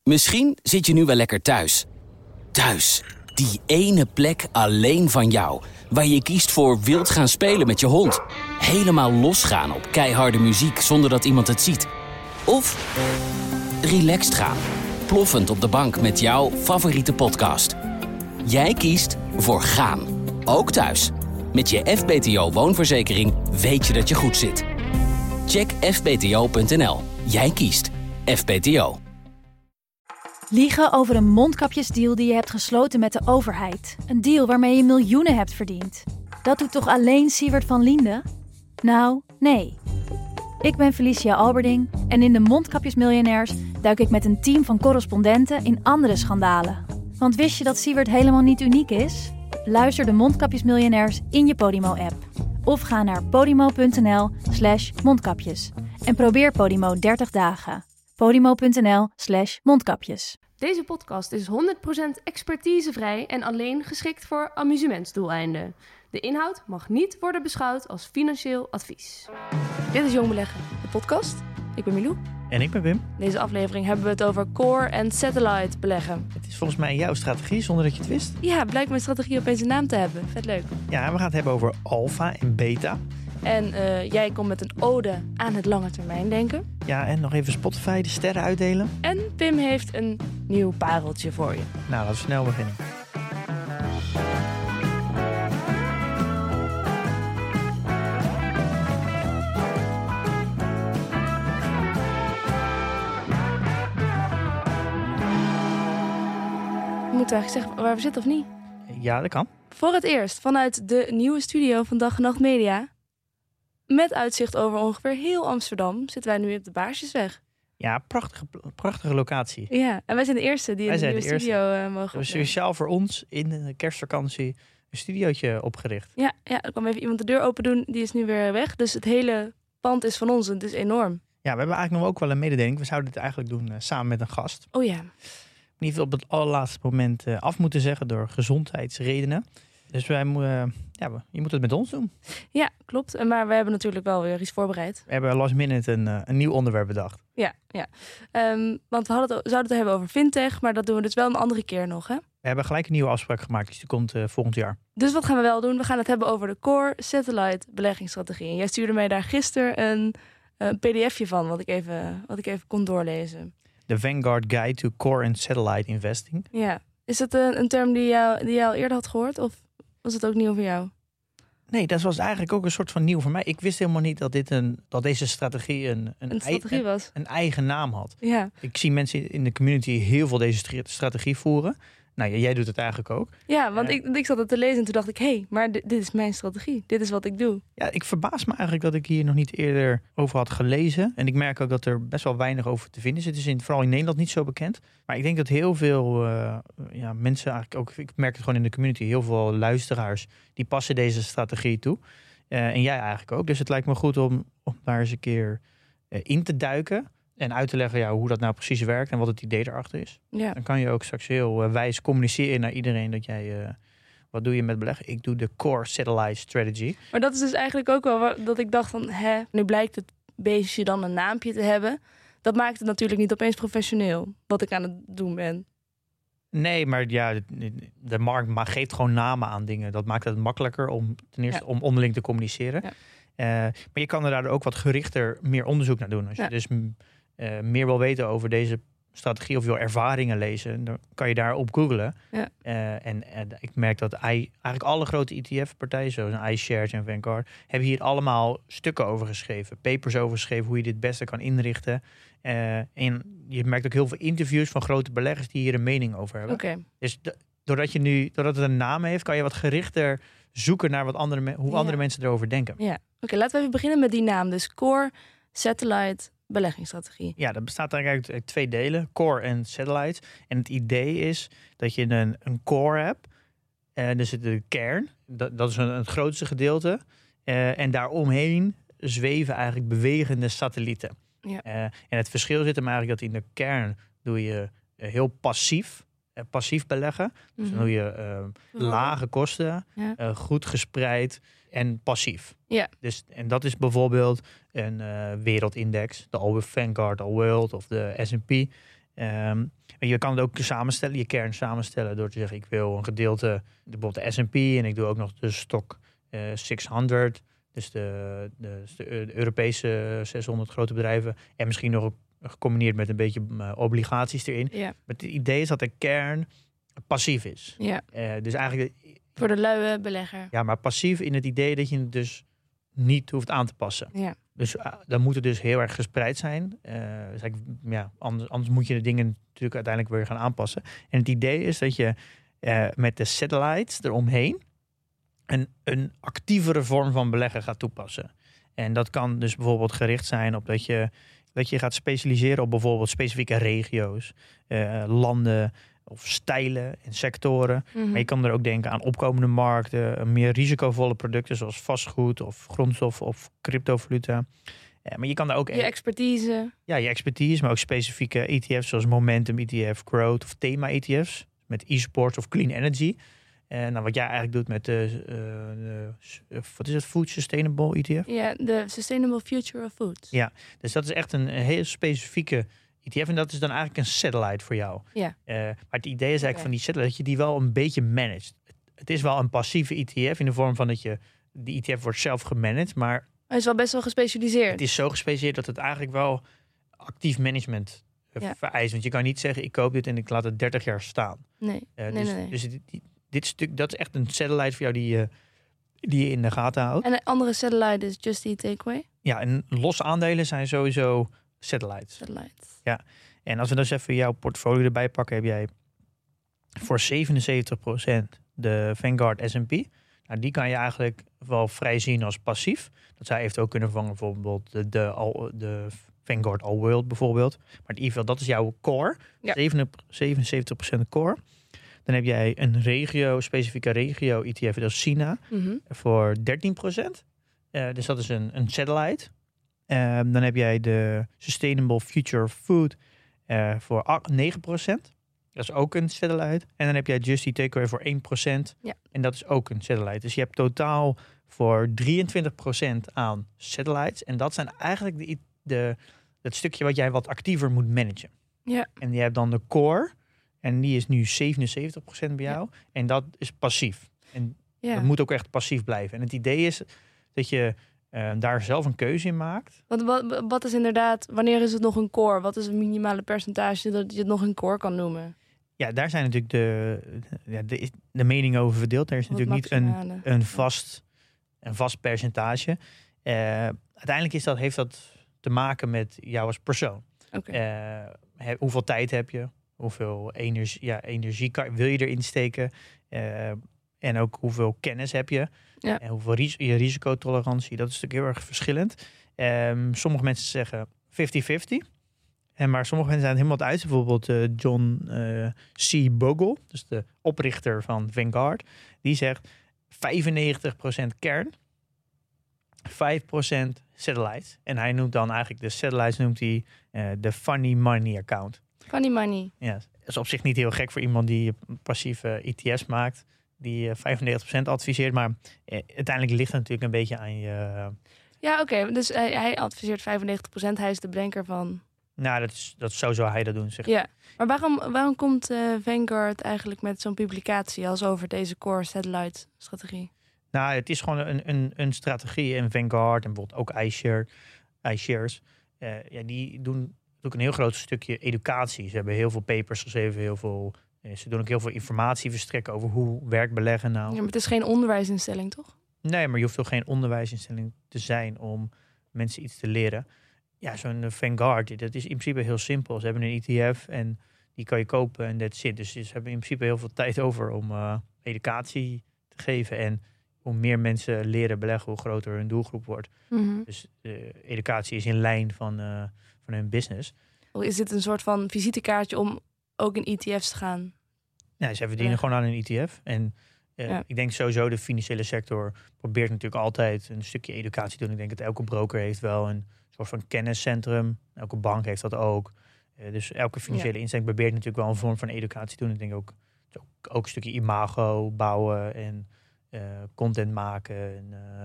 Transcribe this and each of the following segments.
Misschien zit je nu wel lekker thuis. Thuis, die ene plek alleen van jou. Waar je kiest voor wild gaan spelen met je hond. Helemaal losgaan op keiharde muziek zonder dat iemand het ziet. Of relaxed gaan. Ploffend op de bank met jouw favoriete podcast. Jij kiest voor gaan. Ook thuis. Met je FBTO woonverzekering weet je dat je goed zit. Check fbto.nl. Jij kiest FBTO. Liegen over een mondkapjesdeal die je hebt gesloten met de overheid. Een deal waarmee je miljoenen hebt verdiend. Dat doet toch alleen Siewert van Liende? Nou, nee. Ik ben Felicia Alberding en in de Mondkapjesmiljonairs duik ik met een team van correspondenten in andere schandalen. Want wist je dat Siewert helemaal niet uniek is? Luister de Mondkapjesmiljonairs in je Podimo-app. Of ga naar podimo.nl/mondkapjes. En probeer Podimo 30 dagen. podimo.nl/mondkapjes. Deze podcast is 100% expertisevrij en alleen geschikt voor amusementsdoeleinden. De inhoud mag niet worden beschouwd als financieel advies. Dit is Jong Beleggen, de podcast. Ik ben Milou. En ik ben Wim. In deze aflevering hebben we het over core en satellite beleggen. Het is volgens mij jouw strategie, zonder dat je het wist. Ja, blijkt mijn strategie opeens een naam te hebben. Vet leuk. Ja, we gaan het hebben over alfa en beta. En jij komt met een ode aan het lange termijn denken. Ja, en nog even Spotify de sterren uitdelen. En Pim heeft een nieuw pareltje voor je. Nou, laten we snel beginnen. Moeten we eigenlijk zeggen waar we zitten of niet? Ja, dat kan. Voor het eerst vanuit de nieuwe studio van Dag en Nacht Media. Met uitzicht over ongeveer heel Amsterdam zitten wij nu op de Baarsjesweg. Ja, prachtige locatie. Ja, en wij zijn de eerste die in de nieuwe studio mogen We hebben speciaal voor ons in de kerstvakantie een studiootje opgericht. Ja, er kwam even iemand de deur open doen. Die is nu weer weg. Dus het hele pand is van ons en het is enorm. Ja, we hebben eigenlijk nog ook wel een mededeling. We zouden dit eigenlijk doen samen met een gast. Oh ja. Niet op het allerlaatste moment af moeten zeggen door gezondheidsredenen. Dus je moet het met ons doen. Ja, klopt. Maar we hebben natuurlijk wel weer iets voorbereid. We hebben last minute een nieuw onderwerp bedacht. Ja. Want we zouden het hebben over fintech, maar dat doen we dus wel een andere keer nog, hè? We hebben gelijk een nieuwe afspraak gemaakt, dus die komt volgend jaar. Dus wat gaan we wel doen? We gaan het hebben over de core satellite beleggingsstrategie. En jij stuurde mij daar gisteren een pdfje van, wat ik even kon doorlezen. De Vanguard Guide to Core and Satellite Investing. Ja. Is het een term die je al eerder had gehoord? Of was het ook nieuw voor jou? Nee, dat was eigenlijk ook een soort van nieuw voor mij. Ik wist helemaal niet dat deze strategie een eigen naam had. Ja. Ik zie mensen in de community heel veel deze strategie voeren. Nou, jij doet het eigenlijk ook. Ja, want ik zat het te lezen en toen dacht ik... maar dit is mijn strategie. Dit is wat ik doe. Ja, ik verbaas me eigenlijk dat ik hier nog niet eerder over had gelezen. En ik merk ook dat er best wel weinig over te vinden is. Het is vooral in Nederland niet zo bekend. Maar ik denk dat heel veel mensen eigenlijk ook... Ik merk het gewoon in de community. Heel veel luisteraars die passen deze strategie toe. En jij eigenlijk ook. Dus het lijkt me goed om daar eens een keer in te duiken... En uit te leggen hoe dat nou precies werkt en wat het idee erachter is. Ja. Dan kan je ook straks heel wijs communiceren naar iedereen dat jij... wat doe je met beleggen? Ik doe de Core Satellite Strategy. Maar dat is dus eigenlijk ook wel dat ik dacht van... nu blijkt het beestje dan een naampje te hebben. Dat maakt het natuurlijk niet opeens professioneel. Wat ik aan het doen ben. Nee, maar ja, de markt geeft gewoon namen aan dingen. Dat maakt het makkelijker om ten eerste om onderling te communiceren. Ja. Maar je kan er daardoor ook wat gerichter meer onderzoek naar doen. Als je dus... meer wil weten over deze strategie of wil ervaringen lezen, dan kan je daarop googlen. Ja. En ik merk dat eigenlijk alle grote ETF-partijen, zoals iShares en Vanguard, hebben hier allemaal stukken over geschreven, papers over geschreven, hoe je dit het beste kan inrichten. En je merkt ook heel veel interviews van grote beleggers die hier een mening over hebben. Okay. Dus doordat het een naam heeft, kan je wat gerichter zoeken naar wat andere mensen erover denken. Ja. Oké, laten we even beginnen met die naam. Dus Core Satellite beleggingsstrategie. Ja, dat bestaat eigenlijk uit 2 delen, core en satellite. En het idee is dat je een core hebt. Dus de kern, dat is het grootste gedeelte. En daaromheen zweven eigenlijk bewegende satellieten. Ja. En het verschil zit hem eigenlijk dat in de kern doe je heel passief beleggen. Dus dan doe je lage kosten, goed gespreid en passief. Ja. Dus, en dat is bijvoorbeeld een wereldindex, de Vanguard All World of de S&P. Je kan het ook samenstellen, je kern samenstellen door te zeggen ik wil een gedeelte, bijvoorbeeld de S&P en ik doe ook nog de stock 600, dus de Europese 600 grote bedrijven en misschien nog gecombineerd met een beetje obligaties erin. Ja. Maar het idee is dat de kern passief is. Ja. Dus eigenlijk Voor de luie belegger. ja, maar passief in het idee dat je het dus niet hoeft aan te passen. Ja. Dus dan moet het dus heel erg gespreid zijn. Anders moet je de dingen natuurlijk uiteindelijk weer gaan aanpassen. En het idee is dat je met de satellites eromheen een actievere vorm van beleggen gaat toepassen. En dat kan dus bijvoorbeeld gericht zijn op dat je gaat specialiseren op bijvoorbeeld specifieke regio's, landen of stijlen en sectoren. Mm-hmm. Maar je kan er ook denken aan opkomende markten, meer risicovolle producten zoals vastgoed of grondstof of cryptovaluta. Maar je kan daar ook Je expertise. Ja, je expertise, maar ook specifieke ETF's zoals Momentum ETF, Growth of thema ETF's met e-sports of clean energy. Wat jij eigenlijk doet met wat is het? Food Sustainable ETF? Ja, de Sustainable Future of Food. Ja, dus dat is echt een heel specifieke ETF en dat is dan eigenlijk een satellite voor jou. Ja. Maar het idee is eigenlijk van die satellite dat je die wel een beetje managt. Het is wel een passieve ETF in de vorm van dat die ETF wordt zelf gemanaged, maar Hij is wel best wel gespecialiseerd. het is zo gespecialiseerd dat het eigenlijk wel actief management vereist. Want je kan niet zeggen ik koop dit en ik laat het 30 jaar staan. Nee. Nee. Dus dit stuk, dat is echt een satellite voor jou die je in de gaten houdt. En een andere satellite is Just Eat Takeaway. Ja, en losse aandelen zijn sowieso satellites. Ja, en als we dus even jouw portfolio erbij pakken, heb jij voor 77% de Vanguard S&P. Nou, die kan je eigenlijk wel vrij zien als passief. Dat zou eventueel kunnen vervangen bijvoorbeeld de Vanguard All World bijvoorbeeld. Maar in ieder geval, dat is jouw core. Ja. 77% core. Dan heb jij een specifieke regio ETF, dat is China, voor 13%. Dus dat is een satellite. Dan heb jij de Sustainable Future Food voor 9%. Dat is ook een satellite. En dan heb jij Just Eat Takeaway voor 1%. Ja. En dat is ook een satellite. Dus je hebt totaal voor 23% aan satellites. En dat zijn eigenlijk het stukje wat jij wat actiever moet managen. Ja. En je hebt dan de core. En die is nu 77% bij jou. Ja. En dat is passief. En dat moet ook echt passief blijven. En het idee is dat je daar zelf een keuze in maakt. Wat is inderdaad, wanneer is het nog een core? Wat is het minimale percentage dat je het nog een core kan noemen? Ja, daar zijn natuurlijk de meningen over verdeeld. Er is natuurlijk niet een vast percentage. Uiteindelijk heeft dat te maken met jou als persoon. Okay. Hoeveel tijd heb je? Hoeveel energie wil je erin steken? En ook hoeveel kennis heb je? Ja. En hoeveel je risicotolerantie? Dat is natuurlijk heel erg verschillend. Sommige mensen zeggen 50-50. Maar sommige mensen zijn helemaal uit. Bijvoorbeeld John C. Bogle, dus de oprichter van Vanguard. Die zegt 95% kern, 5% satellites. En hij noemt dan eigenlijk de satellites de funny money account. Funny money. Ja, dat is op zich niet heel gek voor iemand die passieve ETF's maakt. Die 95% adviseert. Maar uiteindelijk ligt het natuurlijk een beetje aan je... Ja, oké. Dus hij adviseert 95%. Hij is de bedenker van... Nou, zo zou hij dat doen. Zeg. Ja, maar waarom komt Vanguard eigenlijk met zo'n publicatie als over deze core satellite strategie? Nou, het is gewoon een strategie. En Vanguard en bijvoorbeeld ook iShares. Die doen ook een heel groot stukje educatie. Ze hebben heel veel papers geschreven, ze doen ook heel veel informatie verstrekken over hoe werkt beleggen nou. Ja, maar het is geen onderwijsinstelling, toch? Nee, maar je hoeft ook geen onderwijsinstelling te zijn om mensen iets te leren. Ja, zo'n Vanguard, dat is in principe heel simpel. Ze hebben een ETF en die kan je kopen en that's it. Dus ze hebben in principe heel veel tijd over om educatie te geven. En hoe meer mensen leren beleggen, hoe groter hun doelgroep wordt. Mm-hmm. Dus educatie is in lijn van hun business. Is dit een soort van visitekaartje om ook in ETF's te gaan? Ja, ze verdienen gewoon aan een ETF. En ik denk sowieso de financiële sector probeert natuurlijk altijd een stukje educatie te doen. Ik denk dat elke broker heeft wel een soort van kenniscentrum. Elke bank heeft dat ook. Dus elke financiële instelling probeert natuurlijk wel een vorm van educatie te doen. Ik denk ook een stukje imago bouwen en content maken. En,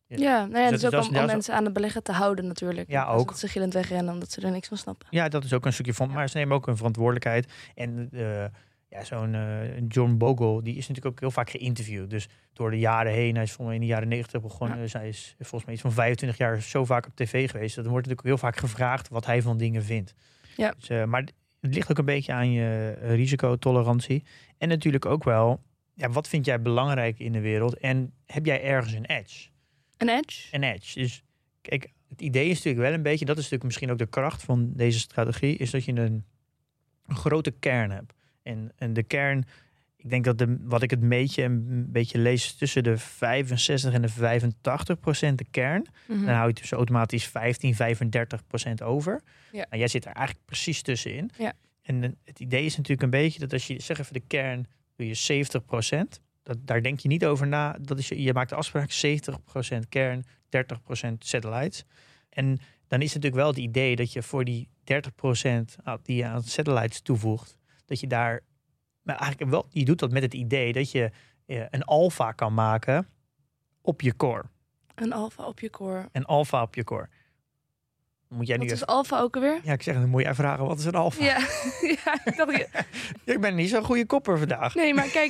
Dat is ook om mensen aan het beleggen te houden natuurlijk. Ja, ook. Dat ze gillend wegrennen omdat ze er niks van snappen. Ja, dat is ook een stukje van. Maar ze nemen ook een verantwoordelijkheid. En zo'n John Bogle, die is natuurlijk ook heel vaak geïnterviewd. Dus door de jaren heen, hij is volgens mij in de jaren 90 begonnen. Dus hij is volgens mij iets van 25 jaar zo vaak op tv geweest. Dat wordt natuurlijk ook heel vaak gevraagd wat hij van dingen vindt. Ja. Dus, maar het ligt ook een beetje aan je risicotolerantie. En natuurlijk ook wel, wat vind jij belangrijk in de wereld? En heb jij ergens een edge? Een edge? Een edge. Dus kijk, het idee is natuurlijk wel een beetje, dat is natuurlijk misschien ook de kracht van deze strategie, is dat je een grote kern hebt. En de kern, ik denk dat wat ik een beetje lees, tussen de 65 en de 85% de kern. Mm-hmm. Dan hou je dus automatisch 35% over. Ja. En jij zit er eigenlijk precies tussenin. Ja. En het idee is natuurlijk een beetje dat als je, zeg even de kern, doe je 70%. Daar denk je niet over na. Je maakt de afspraak 70% kern, 30% satellites. En dan is het natuurlijk wel het idee dat je voor die 30% die je aan satellites toevoegt, dat je daar, maar eigenlijk wel, je doet dat met het idee dat je een alfa kan maken op je core. Een alfa op je core. Een alfa op je core. Moet jij wat is alfa ook alweer? Ja, ik zeg, dan moet jij vragen, wat is een alfa? Ja, ik dacht... Ik ben niet zo'n goede kopper vandaag. Nee, maar kijk,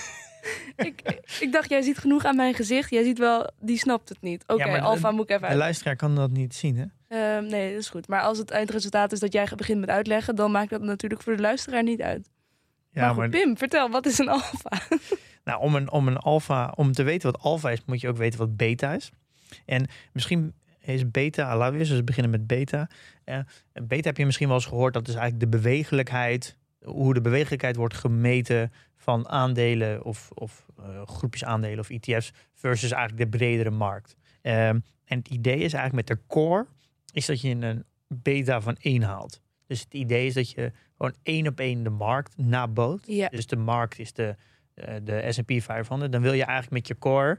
ik dacht, jij ziet genoeg aan mijn gezicht. Jij ziet wel, die snapt het niet. Oké, alfa moet ik even uit. De luisteraar kan dat niet zien, hè? Nee, dat is goed. Maar als het eindresultaat is dat jij begint met uitleggen, dan maakt dat natuurlijk voor de luisteraar niet uit. Ja, maar Pim, vertel, wat is een alfa? Nou, om een alfa, om te weten wat alfa is, moet je ook weten wat beta is. En misschien is beta, laten we eens beginnen met beta. Beta heb je misschien wel eens gehoord, dat is eigenlijk de bewegelijkheid, hoe de bewegelijkheid wordt gemeten van aandelen of groepjes aandelen of ETF's versus eigenlijk de bredere markt. En het idee is eigenlijk met de core, is dat je een beta van 1 haalt. Dus het idee is dat je gewoon 1 op 1 de markt naboot. Ja. Dus de markt is de S&P 500. Dan wil je eigenlijk met je core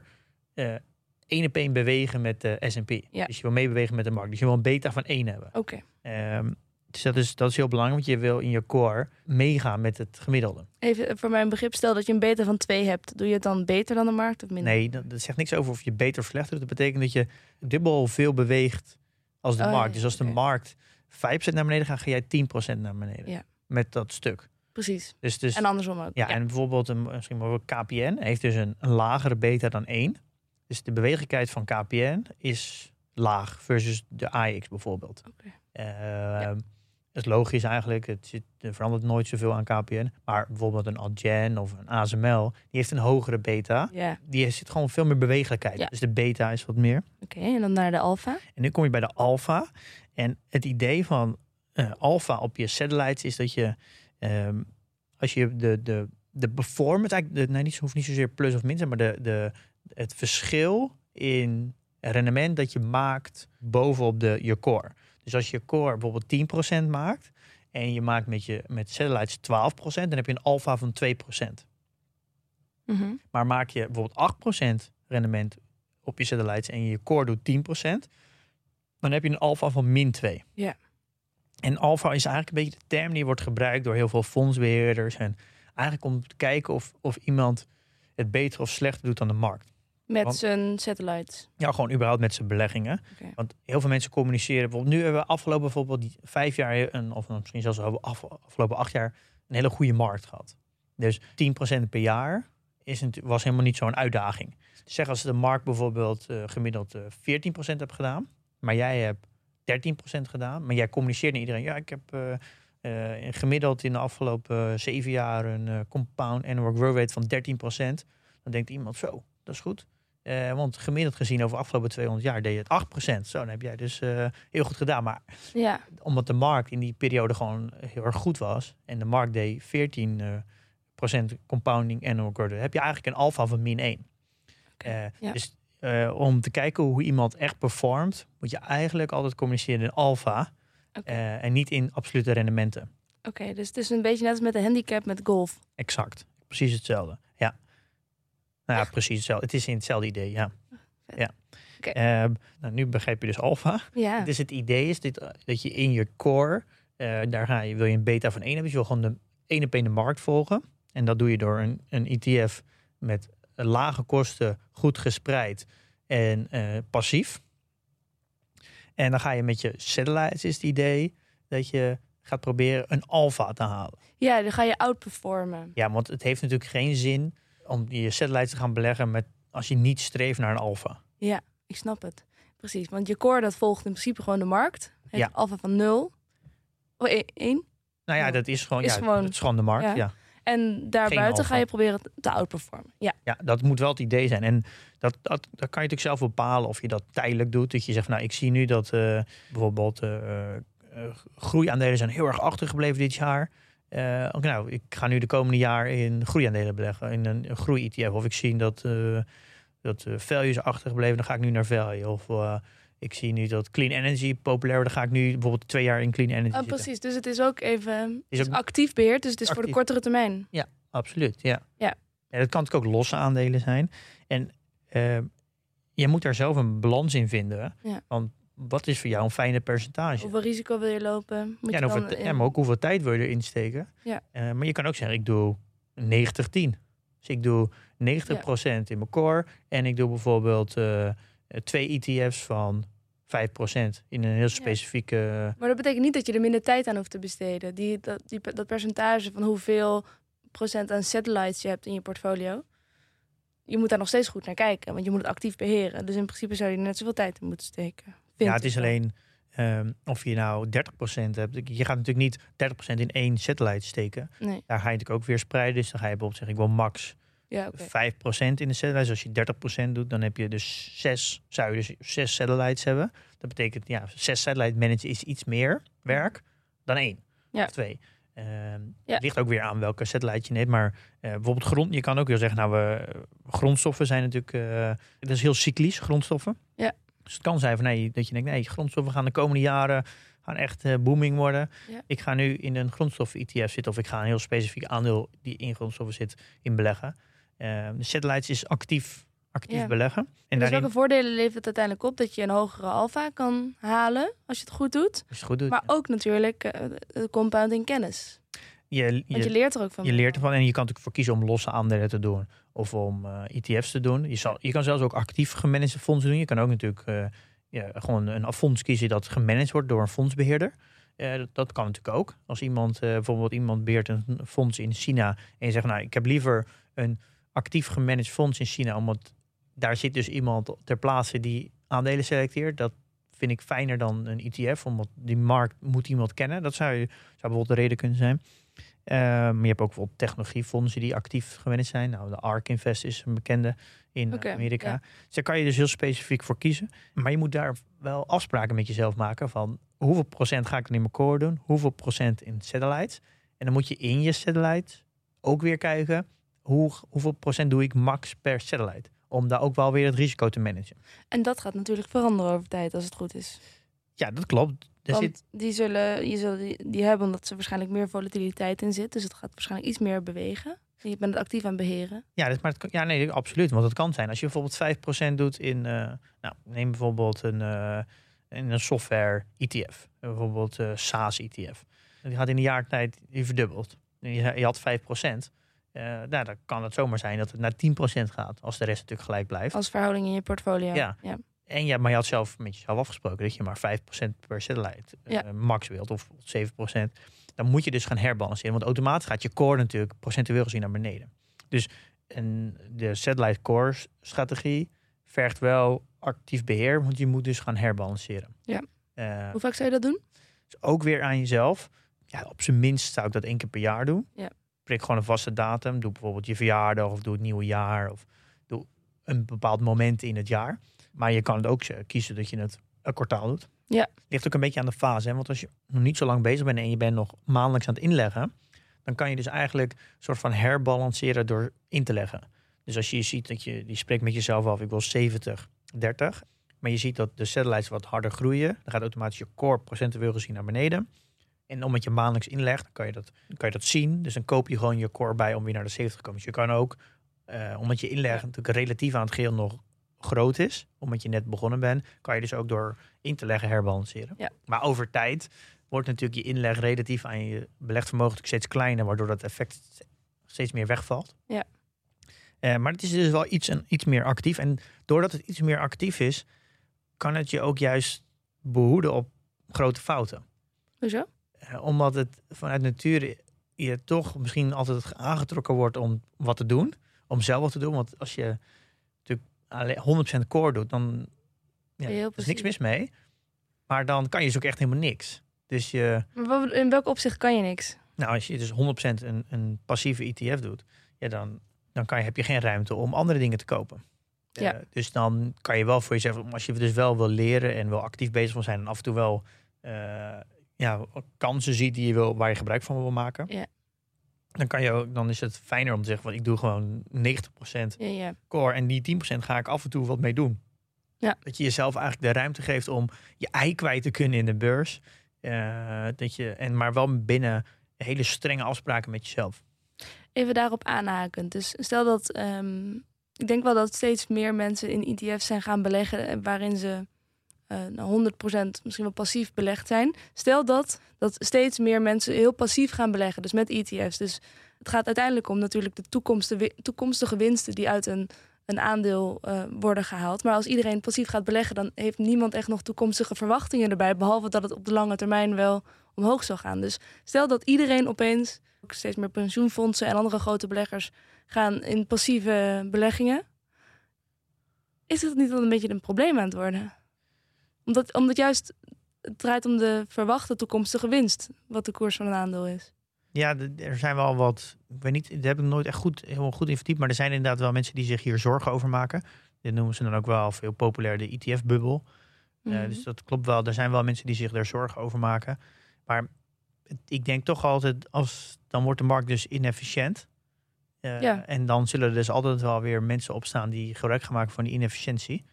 1 op 1 bewegen met de S&P. Ja. Dus je wil meebewegen met de markt. Dus je wil een beta van 1 hebben. Oké. Dus dat is heel belangrijk, want je wil in je core meegaan met het gemiddelde. Even voor mijn begrip, stel dat je een beta van 2 hebt. Doe je het dan beter dan de markt of minder? Nee, dat zegt niks over of je beter of slechter doet. Dat betekent dat je dubbel veel beweegt als de markt. Dus als de markt 5% naar beneden gaat, ga jij 10% naar beneden. Ja. Met dat stuk. Precies. Dus, en andersom ook. Ja, en bijvoorbeeld KPN heeft dus een lagere beta dan 1. Dus de bewegelijkheid van KPN is laag versus de AX bijvoorbeeld. Okay. Dat is logisch eigenlijk. Er verandert nooit zoveel aan KPN. Maar bijvoorbeeld een Adyen of een ASML, die heeft een hogere beta. Yeah. Die zit gewoon veel meer bewegelijkheid. Yeah. Dus de beta is wat meer. Oké, en dan naar de alfa. En nu kom je bij de alfa. En het idee van alfa op je satellites is dat je, als je de performance, eigenlijk hoeft niet zozeer plus of min zijn, maar het verschil in rendement dat je maakt bovenop je core. Dus als je core bijvoorbeeld 10% maakt en je maakt met satellites 12%, dan heb je een alfa van 2%. Mm-hmm. Maar maak je bijvoorbeeld 8% rendement op je satellites en je core doet 10%, dan heb je een alfa van min 2. Yeah. En alfa is eigenlijk een beetje de term die wordt gebruikt door heel veel fondsbeheerders. En eigenlijk om te kijken of iemand het beter of slechter doet dan de markt. Met zijn satellites? Ja, gewoon überhaupt met zijn beleggingen. Okay. Want heel veel mensen communiceren. Bijvoorbeeld nu hebben we afgelopen bijvoorbeeld 5 jaar, of misschien zelfs afgelopen 8 jaar, een hele goede markt gehad. Dus 10% per jaar was helemaal niet zo'n uitdaging. Dus zeg als de markt bijvoorbeeld gemiddeld 14% hebt gedaan, maar jij hebt 13% gedaan, maar jij communiceert naar iedereen. Ja, ik heb gemiddeld in de afgelopen 7 jaar een compound annual growth rate van 13%. Dan denkt iemand zo, dat is goed. Want gemiddeld gezien over de afgelopen 200 jaar deed je het 8%. Zo, dan heb jij dus heel goed gedaan. Maar omdat de markt in die periode gewoon heel erg goed was en de markt deed 14% compounding annual growth, heb je eigenlijk een alfa van min 1. Okay, Dus om te kijken hoe iemand echt performt, moet je eigenlijk altijd communiceren in alfa en niet in absolute rendementen. Oké, dus het is een beetje net als met de handicap met golf. Exact, precies hetzelfde. Ja. Nou ja, precies hetzelfde. Het is in hetzelfde idee, ja. Ja. Okay. Nou, nu begrijp je dus alfa. Ja. Dus het idee is dat je in je core, wil je een beta van 1 hebben. Dus je wil gewoon de 1 op 1 de markt volgen. En dat doe je door een ETF met lage kosten, goed gespreid, en passief. En dan ga je met je satellites, is het idee dat je gaat proberen een alfa te halen. Ja, dan ga je outperformen. Ja, want het heeft natuurlijk geen zin om je satellites te gaan beleggen als je niet streeft naar een alfa. Ja, ik snap het. Precies, want je core dat volgt in principe gewoon de markt. Heeft alfa van 0. 1. Nou ja, dat is gewoon, het is gewoon de markt. Ja. En daarbuiten ga je proberen te outperformen. Ja, dat moet wel het idee zijn. En dat kan je natuurlijk zelf bepalen of je dat tijdelijk doet. Dat je zegt, nou, ik zie nu dat bijvoorbeeld groeiaandelen zijn heel erg achtergebleven dit jaar. Nou, ik ga nu de komende jaar in groeiaandelen beleggen. In een groei-ETF. Of ik zie dat value is achtergebleven, dan ga ik nu naar value. Of ik zie nu dat clean energy populair, dan ga ik nu bijvoorbeeld 2 jaar in clean energy zitten. Precies, dus het is ook even actief beheerd, dus het is actief. Voor de kortere termijn. Ja, absoluut. Ja. En dat kan natuurlijk ook losse aandelen zijn. En je moet daar zelf een balans in vinden. Ja. Want wat is voor jou een fijne percentage? Hoeveel risico wil je lopen? Maar ook hoeveel tijd wil je erin steken? Ja. Maar je kan ook zeggen, ik doe 90-10. Dus ik doe 90% in mijn core. En ik doe bijvoorbeeld 2 ETF's van 5% in een heel specifieke... Maar dat betekent niet dat je er minder tijd aan hoeft te besteden. Dat percentage van hoeveel procent aan satellites je hebt in je portfolio. Je moet daar nog steeds goed naar kijken. Want je moet het actief beheren. Dus in principe zou je er net zoveel tijd in moeten steken. Het is alleen of je nou 30% hebt. Je gaat natuurlijk niet 30% in 1 satellite steken. Nee. Daar ga je natuurlijk ook weer spreiden. Dus dan ga je bijvoorbeeld zeggen, ik wil max 5% in de satellite. Dus als je 30% doet, dan heb je dus 6 satellites hebben. Dat betekent, 6 satellite managen is iets meer werk dan 1 of 2. Het ligt ook weer aan welke satellite je neemt. Maar bijvoorbeeld je kan ook weer zeggen, grondstoffen zijn natuurlijk, dat is heel cyclisch, grondstoffen. Ja. Dus het kan zijn dat je denkt, grondstoffen gaan de komende jaren echt booming worden. Ja. Ik ga nu in een grondstoffen-ETF zitten, of ik ga een heel specifiek aandeel die in grondstoffen zit in beleggen. De satellites is actief beleggen. En dus welke voordelen levert het uiteindelijk op? Dat je een hogere alfa kan halen als je het goed doet. Maar ook natuurlijk compounding kennis. Want je leert er ook van. Je leert ervan en je kan natuurlijk voor kiezen om losse aandelen te doen. Of om ETF's te doen. Je kan zelfs ook actief gemanagde fondsen doen. Je kan ook natuurlijk gewoon een fonds kiezen dat gemanaged wordt door een fondsbeheerder. Dat kan natuurlijk ook. Als iemand beheert een fonds in China en je zegt, ik heb liever een actief gemanaged fonds in China, omdat daar zit dus iemand ter plaatse die aandelen selecteert. Dat vind ik fijner dan een ETF, omdat die markt moet iemand kennen. Dat zou bijvoorbeeld de reden kunnen zijn. Maar je hebt ook bijvoorbeeld technologiefondsen die actief gemanaged zijn. Nou, de ARK Invest is een bekende in Amerika. Ja. Dus daar kan je dus heel specifiek voor kiezen. Maar je moet daar wel afspraken met jezelf maken van hoeveel procent ga ik dan in mijn core doen? Hoeveel procent in satellites? En dan moet je in je satellites ook weer kijken hoeveel procent doe ik max per satellite. Om daar ook wel weer het risico te managen. En dat gaat natuurlijk veranderen over tijd als het goed is. Ja, dat klopt. Die hebben omdat er waarschijnlijk meer volatiliteit in zit. Dus het gaat waarschijnlijk iets meer bewegen. Je bent het actief aan het beheren. Ja, absoluut. Want het kan zijn. Als je bijvoorbeeld 5% doet in... neem bijvoorbeeld in een software ETF. Bijvoorbeeld SaaS ETF. Die gaat in een jaar tijd verdubbeld. Je had 5%. Dan kan het zomaar zijn dat het naar 10% gaat. Als de rest natuurlijk gelijk blijft. Als verhouding in je portfolio. Ja. Maar je had zelf met jezelf afgesproken dat je maar 5% per satellite max wilt. Of 7%. Dan moet je dus gaan herbalanceren. Want automatisch gaat je core natuurlijk procentueel gezien naar beneden. Dus de satellite core strategie vergt wel actief beheer. Want je moet dus gaan herbalanceren. Ja. Hoe vaak zou je dat doen? Dus ook weer aan jezelf. Ja, op zijn minst zou ik dat 1 keer per jaar doen. Ja. Prik gewoon een vaste datum. Doe bijvoorbeeld je verjaardag of doe het nieuwe jaar. Of doe een bepaald moment in het jaar. Maar je kan het ook kiezen dat je het een kwartaal doet. Ja. Ligt ook een beetje aan de fase. Hè? Want als je nog niet zo lang bezig bent en je bent nog maandelijks aan het inleggen, dan kan je dus eigenlijk een soort van herbalanceren door in te leggen. Dus als je ziet dat je spreekt met jezelf af, ik wil 70-30. Maar je ziet dat de satellites wat harder groeien. Dan gaat automatisch je core procentueel gezien naar beneden. En omdat je maandelijks inlegt, dan kan je dat zien. Dus dan koop je gewoon je core bij om weer naar de 70 te komen. Dus je kan ook, omdat je inleg natuurlijk relatief aan het geheel nog groot is, omdat je net begonnen bent, kan je dus ook door in te leggen herbalanceren. Ja. Maar over tijd wordt natuurlijk je inleg relatief aan je belegd vermogen steeds kleiner, waardoor dat effect steeds meer wegvalt. Ja. Maar het is dus wel iets meer actief. En doordat het iets meer actief is, kan het je ook juist behoeden op grote fouten. Hoezo? Omdat het vanuit nature je toch misschien altijd aangetrokken wordt om wat te doen. Om zelf wat te doen. Want als je natuurlijk alleen 100% core doet, dan er is niks mis mee. Maar dan kan je dus ook echt helemaal niks. Dus Maar in welk opzicht kan je niks? Nou, als je dus 100% een passieve ETF doet, dan heb je geen ruimte om andere dingen te kopen. Ja. Dus dan kan je wel voor jezelf, als je dus wel wil leren en wel actief bezig wil zijn en af en toe wel kansen ziet waar je gebruik van wil maken. Ja. Dan is het fijner om te zeggen, ik doe gewoon 90% core en die 10% ga ik af en toe wat mee doen. Ja. Dat je jezelf eigenlijk de ruimte geeft om je ei kwijt te kunnen in de beurs. Maar wel binnen hele strenge afspraken met jezelf. Even daarop aanhakend. Dus stel dat ik denk wel dat steeds meer mensen in ETF's zijn gaan beleggen waarin ze 100% misschien wel passief belegd zijn. Stel dat steeds meer mensen heel passief gaan beleggen, dus met ETF's. Dus het gaat uiteindelijk om natuurlijk de toekomstige winsten die uit een aandeel worden gehaald. Maar als iedereen passief gaat beleggen, dan heeft niemand echt nog toekomstige verwachtingen erbij, behalve dat het op de lange termijn wel omhoog zal gaan. Dus stel dat iedereen opeens, ook steeds meer pensioenfondsen en andere grote beleggers, gaan in passieve beleggingen. Is het niet wel een beetje een probleem aan het worden? Omdat juist het draait om de verwachte toekomstige winst, wat de koers van een aandeel is. Ja, er zijn wel wat, ik weet niet, daar heb ik nooit echt helemaal goed in verdiept, maar er zijn inderdaad wel mensen die zich hier zorgen over maken. Dit noemen ze dan ook wel veel populair de ETF-bubbel. Dus dat klopt wel. Er zijn wel mensen die zich daar zorgen over maken. Maar ik denk toch altijd, dan wordt de markt dus inefficiënt. En dan zullen er dus altijd wel weer mensen opstaan die gebruik gaan maken van die inefficiëntie.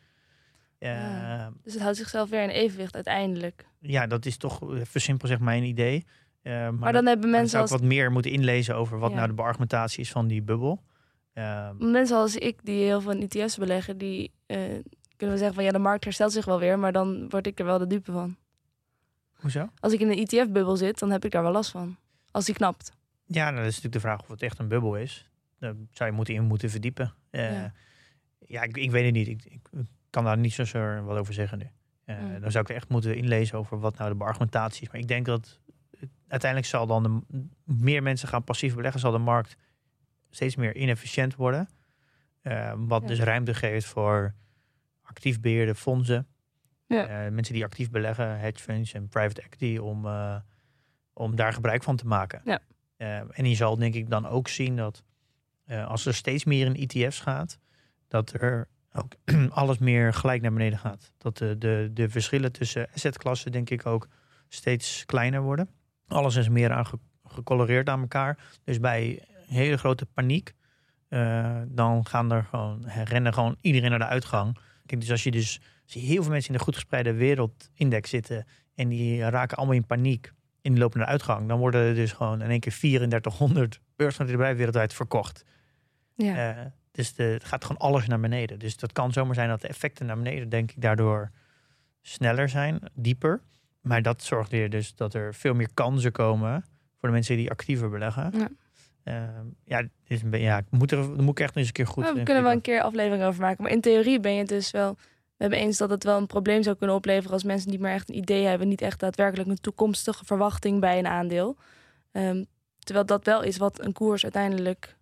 Dus het houdt zichzelf weer in evenwicht uiteindelijk. Ja, dat is toch even simpel zeg mijn idee. Maar dan hebben mensen ook wat meer moeten inlezen over wat nou de beargumentatie is van die bubbel. Mensen als ik die heel veel in ETF's beleggen, die kunnen we zeggen van de markt herstelt zich wel weer, maar dan word ik er wel de dupe van. Hoezo? Als ik in een ETF-bubbel zit, dan heb ik daar wel last van. Als die knapt. Ja, dat is natuurlijk de vraag of het echt een bubbel is. Daar zou je moeten verdiepen. Ik weet het niet. Ik kan daar niet zo wat over zeggen nu. Dan zou ik echt moeten inlezen over wat nou de beargumentatie is. Maar ik denk dat uiteindelijk zal dan meer mensen gaan passief beleggen, zal de markt steeds meer inefficiënt worden. Wat dus ruimte geeft voor actief beheerde fondsen. Ja. Mensen die actief beleggen, hedge funds en private equity, om daar gebruik van te maken. Ja. En je zal denk ik dan ook zien dat als er steeds meer in ETF's gaat, dat er ook alles meer gelijk naar beneden gaat. Dat de verschillen tussen assetklassen denk ik ook steeds kleiner worden. Alles is meer gecoloreerd aan elkaar. Dus bij hele grote paniek, dan rennen gewoon iedereen naar de uitgang. Kijk, dus als je heel veel mensen in de goed gespreide wereldindex zitten en die raken allemaal in paniek en die lopen naar de uitgang, dan worden er dus gewoon in één keer 3400 beursnoteringen wereldwijd verkocht. Ja. Dus het gaat gewoon alles naar beneden. Dus dat kan zomaar zijn dat de effecten naar beneden, denk ik, daardoor sneller zijn, dieper. Maar dat zorgt weer dus dat er veel meer kansen komen voor de mensen die actiever beleggen. Ja. Daar moet ik echt eens een keer goed... We kunnen wel een keer aflevering over maken. Maar in theorie ben je het dus wel... We hebben eens dat het wel een probleem zou kunnen opleveren als mensen niet meer echt een idee hebben, niet echt daadwerkelijk een toekomstige verwachting bij een aandeel. Terwijl dat wel is wat een koers uiteindelijk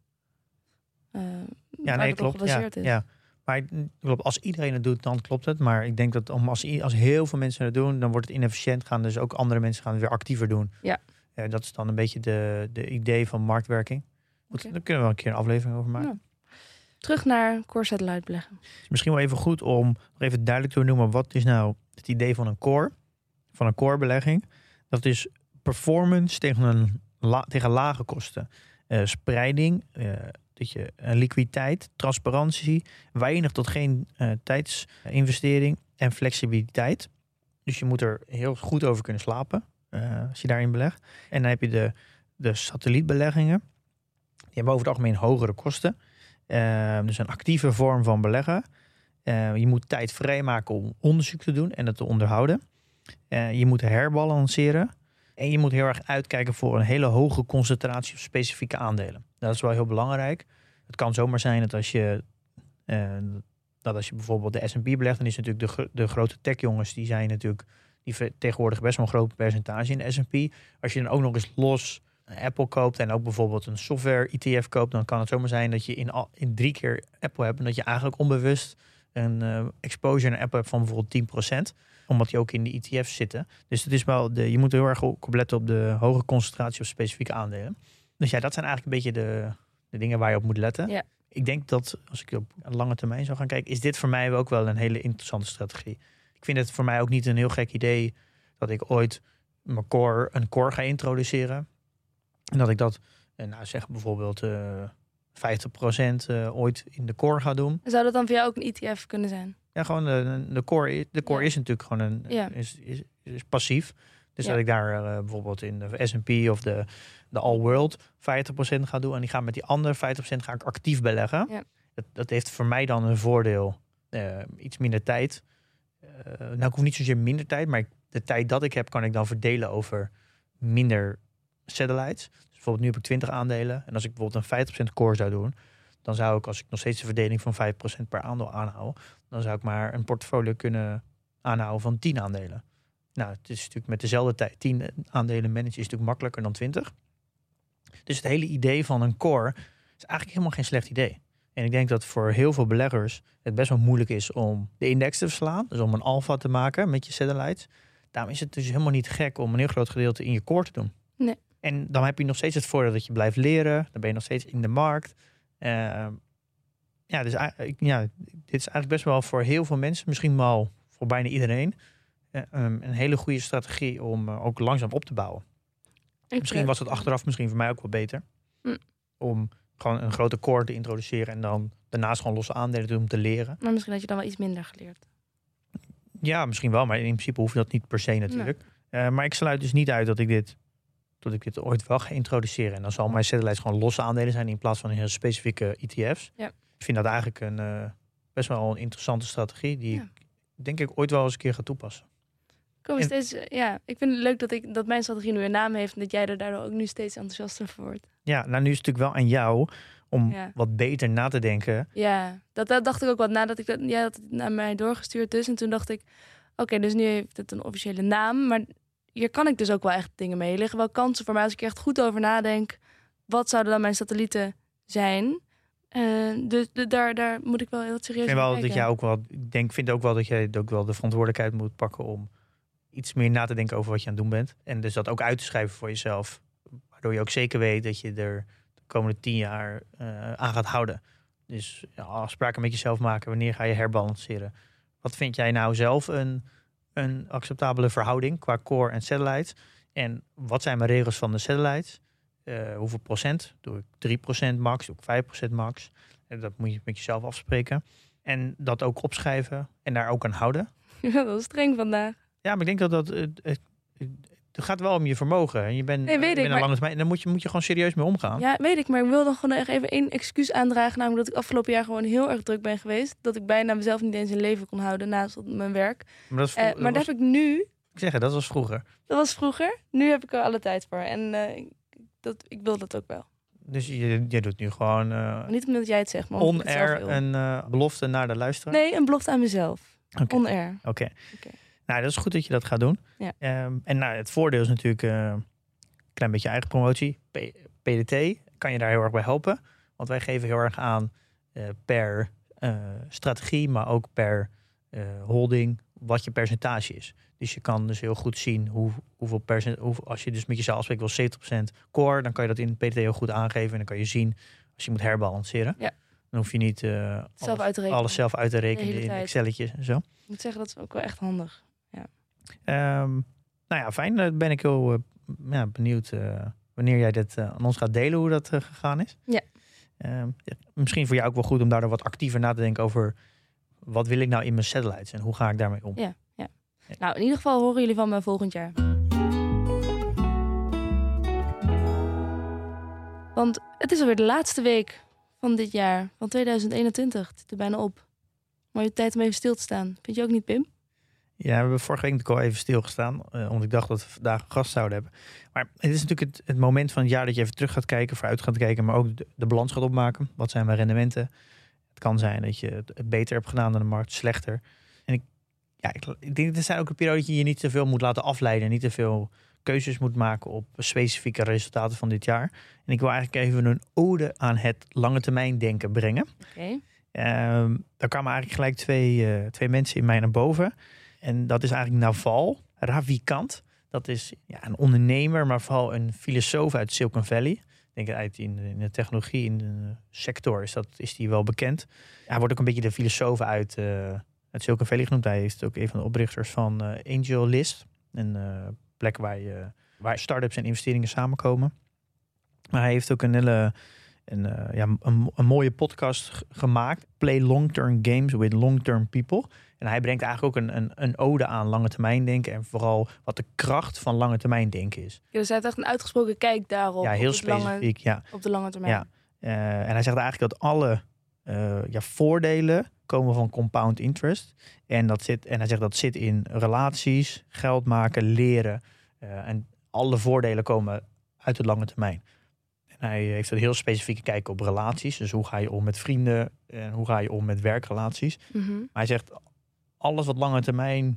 op gebaseerd is. Ja. Maar als iedereen het doet, dan klopt het. Maar ik denk dat als heel veel mensen het doen, dan wordt het inefficiënt. Gaan dus ook andere mensen gaan het weer actiever doen. Ja. Dat is dan een beetje de idee van marktwerking. Goed, Daar kunnen we wel een keer een aflevering over maken. Ja. Terug naar core satellite beleggen. Het is misschien wel even goed om nog even duidelijk te noemen. Wat is nou het idee van een core? Van een core belegging. Dat is performance tegen lage kosten. Spreiding, liquiditeit, transparantie, weinig tot geen tijdsinvestering en flexibiliteit. Dus je moet er heel goed over kunnen slapen als je daarin belegt. En dan heb je de satellietbeleggingen. Die hebben over het algemeen hogere kosten. Dus een actieve vorm van beleggen. Je moet tijd vrijmaken om onderzoek te doen en het te onderhouden. Je moet herbalanceren. En je moet heel erg uitkijken voor een hele hoge concentratie op specifieke aandelen. Dat is wel heel belangrijk. Het kan zomaar zijn dat als je bijvoorbeeld de S&P belegt, dan is natuurlijk de grote techjongens, die zijn natuurlijk, die tegenwoordig best wel een groot percentage in de S&P. Als je dan ook nog eens los Apple koopt en ook bijvoorbeeld een software ETF koopt, dan kan het zomaar zijn dat je in 3 keer Apple hebt en dat je eigenlijk onbewust een exposure naar Apple hebt van bijvoorbeeld 10%, omdat die ook in de ETF's zitten. Dus het is wel je moet heel erg opletten op de hoge concentratie op specifieke aandelen. Dus ja, dat zijn eigenlijk een beetje de dingen waar je op moet letten. Ja. Ik denk dat als ik op lange termijn zou gaan kijken, is dit voor mij ook wel een hele interessante strategie. Ik vind het voor mij ook niet een heel gek idee dat ik ooit een core ga introduceren. En dat ik dat, zeg bijvoorbeeld 50% ooit in de core ga doen. Zou dat dan voor jou ook een ETF kunnen zijn? Ja, gewoon de core. De core is natuurlijk gewoon is passief. Dus dat ik daar bijvoorbeeld in de S&P of de All World 50% ga doen. En die ga met die andere 50% ga ik actief beleggen. Ja. Dat heeft voor mij dan een voordeel. Iets minder tijd. Ik hoef niet zozeer minder tijd. Maar de tijd dat ik heb, kan ik dan verdelen over minder satellites. Dus bijvoorbeeld nu heb ik 20 aandelen. En als ik bijvoorbeeld een 50% core zou doen, dan zou ik, als ik nog steeds de verdeling van 5% per aandeel aanhoud, dan zou ik maar een portfolio kunnen aanhouden van 10 aandelen. Nou, het is natuurlijk met dezelfde tijd 10 aandelen managen is natuurlijk makkelijker dan 20. Dus het hele idee van een core is eigenlijk helemaal geen slecht idee. En ik denk dat voor heel veel beleggers het best wel moeilijk is om de index te verslaan. Dus om een alpha te maken met je satellites. Daarom is het dus helemaal niet gek om een heel groot gedeelte in je core te doen. Nee. En dan heb je nog steeds het voordeel dat je blijft leren. Dan ben je nog steeds in de markt. Dit is eigenlijk best wel voor heel veel mensen, misschien wel voor bijna iedereen, een hele goede strategie om ook langzaam op te bouwen. Misschien was het achteraf misschien voor mij ook wel beter. Om gewoon een grote core te introduceren en dan daarnaast gewoon losse aandelen te doen om te leren. Maar misschien had je dan wel iets minder geleerd. Ja, misschien wel, maar in principe hoeft dat niet per se natuurlijk. Nee. Maar ik sluit dus niet uit dat ik dit ooit wel ga introduceren. En dan zal mijn satellites gewoon losse aandelen zijn in plaats van een heel specifieke ETF's. Ja. Ik vind dat eigenlijk best wel een interessante strategie die ik denk ik ooit wel eens een keer ga toepassen. Ik vind het leuk dat mijn strategie nu een naam heeft en dat jij er daardoor ook nu steeds enthousiaster voor wordt. Ja, nou nu is het natuurlijk wel aan jou om wat beter na te denken. Ja, dat dacht ik ook wat nadat ik dat het naar mij doorgestuurd dus. En toen dacht ik, oké, dus nu heeft het een officiële naam, maar hier kan ik dus ook wel echt dingen mee. Er liggen wel kansen voor mij als ik er echt goed over nadenk. Wat zouden dan mijn satellieten zijn? Dus daar moet ik wel heel serieus Ik vind wel dat jij ook wel, vind ook wel dat jij ook wel de verantwoordelijkheid moet pakken om iets meer na te denken over wat je aan het doen bent. En dus dat ook uit te schrijven voor jezelf. Waardoor je ook zeker weet dat je er de komende 10 jaar aan gaat houden. Dus afspraken met jezelf maken. Wanneer ga je herbalanceren? Wat vind jij nou zelf een acceptabele verhouding qua core en satellites? En wat zijn mijn regels van de satellites? Hoeveel procent? Doe ik 3% max? Doe ik 5% max? Dat moet je met jezelf afspreken. En dat ook opschrijven en daar ook aan houden. Ja, dat is streng vandaag. Ja, maar ik denk dat het gaat wel om je vermogen. En je bent en dan moet je gewoon serieus mee omgaan. Ja, weet ik. Maar ik wil dan gewoon even één excuus aandragen. Namelijk dat ik afgelopen jaar gewoon heel erg druk ben geweest. Dat ik bijna mezelf niet eens in leven kon houden naast mijn werk. Maar daar heb ik nu... Ik zeg het, dat was vroeger. Dat was vroeger. Nu heb ik er alle tijd voor. En ik wil dat ook wel. Dus je doet nu gewoon... niet omdat jij het zegt, maar on-air een belofte naar de luisteraar? Nee, een belofte aan mezelf. Okay. On-air. Oké. Nou, dat is goed dat je dat gaat doen. Ja. En het voordeel is natuurlijk een klein beetje eigen promotie. PDT kan je daar heel erg bij helpen. Want wij geven heel erg aan per strategie, maar ook per holding, wat je percentage is. Dus je kan dus heel goed zien hoeveel percent, als je dus met jezelf afspreekt wel 70% core, dan kan je dat in PDT heel goed aangeven. En dan kan je zien als je moet herbalanceren. Ja. Dan hoef je niet alles zelf uit te rekenen in Excelletjes en zo. Ik moet zeggen, dat is ook wel echt handig. Ja. Fijn. Dan ben ik heel benieuwd wanneer jij dit aan ons gaat delen, hoe dat gegaan is. Ja. Misschien voor jou ook wel goed om daar wat actiever na te denken over wat wil ik nou in mijn satellites en hoe ga ik daarmee om. Ja. Nou, in ieder geval horen jullie van me volgend jaar. Want het is alweer de laatste week van dit jaar, van 2021. Het zit er bijna op. Mooie tijd om even stil te staan. Vind je ook niet, Pim? Ja, we hebben vorige week natuurlijk al even stilgestaan. Omdat ik dacht dat we vandaag een gast zouden hebben. Maar het is natuurlijk het moment van het jaar dat je even terug gaat kijken, vooruit gaat kijken, maar ook de balans gaat opmaken. Wat zijn mijn rendementen? Het kan zijn dat je het beter hebt gedaan dan de markt, slechter. En ik denk dat er zijn ook een periode dat je je niet te veel moet laten afleiden. Niet te veel keuzes moet maken op specifieke resultaten van dit jaar. En ik wil eigenlijk even een ode aan het lange termijn denken brengen. Oké. Daar kwamen eigenlijk gelijk twee mensen in mij naar boven. En dat is eigenlijk Naval Ravikant. Dat is een ondernemer, maar vooral een filosoof uit Silicon Valley. Ik denk uit in de technologie, in de sector is die wel bekend. Hij wordt ook een beetje de filosoof uit Silicon Valley genoemd. Hij is ook een van de oprichters van AngelList. Een plek waar start-ups en investeringen samenkomen. Maar hij heeft ook een mooie podcast gemaakt. Play long-term games with long-term people. En hij brengt eigenlijk ook een ode aan lange termijn denken. En vooral wat de kracht van lange termijn denken is. Ja, dus hij heeft echt een uitgesproken kijk daarop. Ja, heel specifiek. Op de lange termijn. Ja. En hij zegt eigenlijk dat alle voordelen komen van compound interest. En hij zegt dat zit in relaties, geld maken, leren. En alle voordelen komen uit de lange termijn. En hij heeft een heel specifieke kijk op relaties. Dus hoe ga je om met vrienden en hoe ga je om met werkrelaties. Mm-hmm. Maar hij zegt alles wat lange termijn,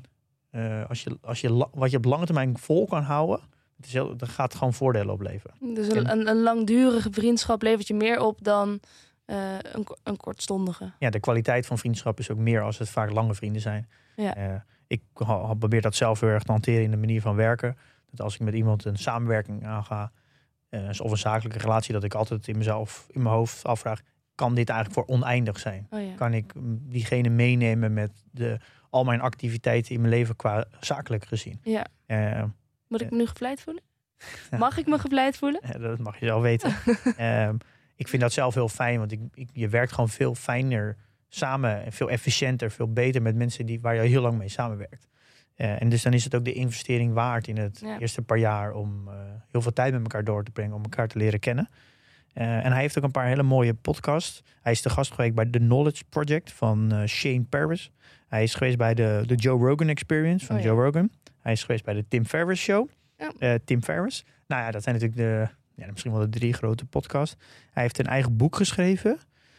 wat je op lange termijn vol kan houden, dat gaat gewoon voordelen opleveren. Dus een langdurige vriendschap levert je meer op dan een kortstondige. Ja, de kwaliteit van vriendschap is ook meer als het vaak lange vrienden zijn. Ja. Ik probeer dat zelf heel erg te hanteren in de manier van werken. Dat als ik met iemand een samenwerking aanga, of een zakelijke relatie, dat ik altijd in mijn hoofd afvraag, kan dit eigenlijk voor oneindig zijn? Oh ja. Kan ik diegene meenemen met al mijn activiteiten in mijn leven qua zakelijk gezien? Ja. Moet ik me nu gevleid voelen? Mag ik me gevleid voelen? Dat mag je zelf weten. Ik vind dat zelf heel fijn, want je werkt gewoon veel fijner samen en veel efficiënter, veel beter met mensen waar je heel lang mee samenwerkt. En dus dan is het ook de investering waard in het eerste paar jaar om heel veel tijd met elkaar door te brengen, om elkaar te leren kennen. En hij heeft ook een paar hele mooie podcasts. Hij is te gast geweest bij The Knowledge Project van Shane Paris. Hij is geweest bij de Joe Rogan Experience van Joe Rogan. Hij is geweest bij de Tim Ferriss Show. Ja. Tim Ferriss. Nou ja, dat zijn natuurlijk misschien wel de 3 grote podcasts. Hij heeft een eigen boek geschreven.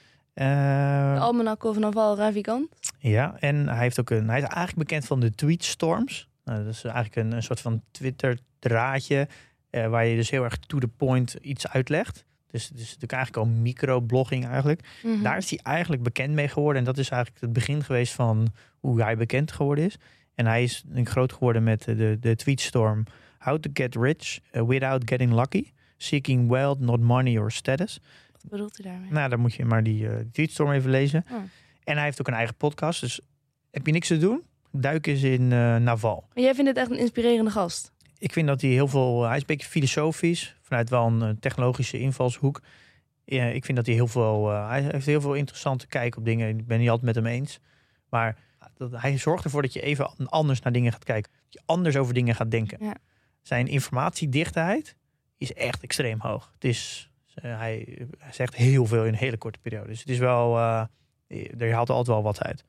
De Almanak van Naval Ravikant. Ja, en hij is eigenlijk bekend van de tweetstorms. Dat is eigenlijk een soort van Twitter draadje waar je dus heel erg to the point iets uitlegt. Dus het is natuurlijk eigenlijk al microblogging eigenlijk. Mm-hmm. Daar is hij eigenlijk bekend mee geworden. En dat is eigenlijk het begin geweest van hoe hij bekend geworden is. En hij is groot geworden met de tweetstorm. How to get rich without getting lucky. Seeking wealth, not money or status. Wat bedoelt hij daarmee? Nou, dan moet je maar die tweetstorm even lezen. Oh. En hij heeft ook een eigen podcast. Dus heb je niks te doen? Duik eens in Naval. Maar jij vindt het echt een inspirerende gast? Ik vind dat hij hij is een beetje filosofisch. Vanuit wel een technologische invalshoek. Ja, ik vind dat hij heeft heel veel interessante kijk op dingen. Ik ben niet altijd met hem eens. Maar hij zorgt ervoor dat je even anders naar dingen gaat kijken. Dat je anders over dingen gaat denken. Ja. Zijn informatiedichtheid is echt extreem hoog. Het is, hij zegt heel veel in een hele korte periode. Dus het is wel, er haalt altijd wel wat uit.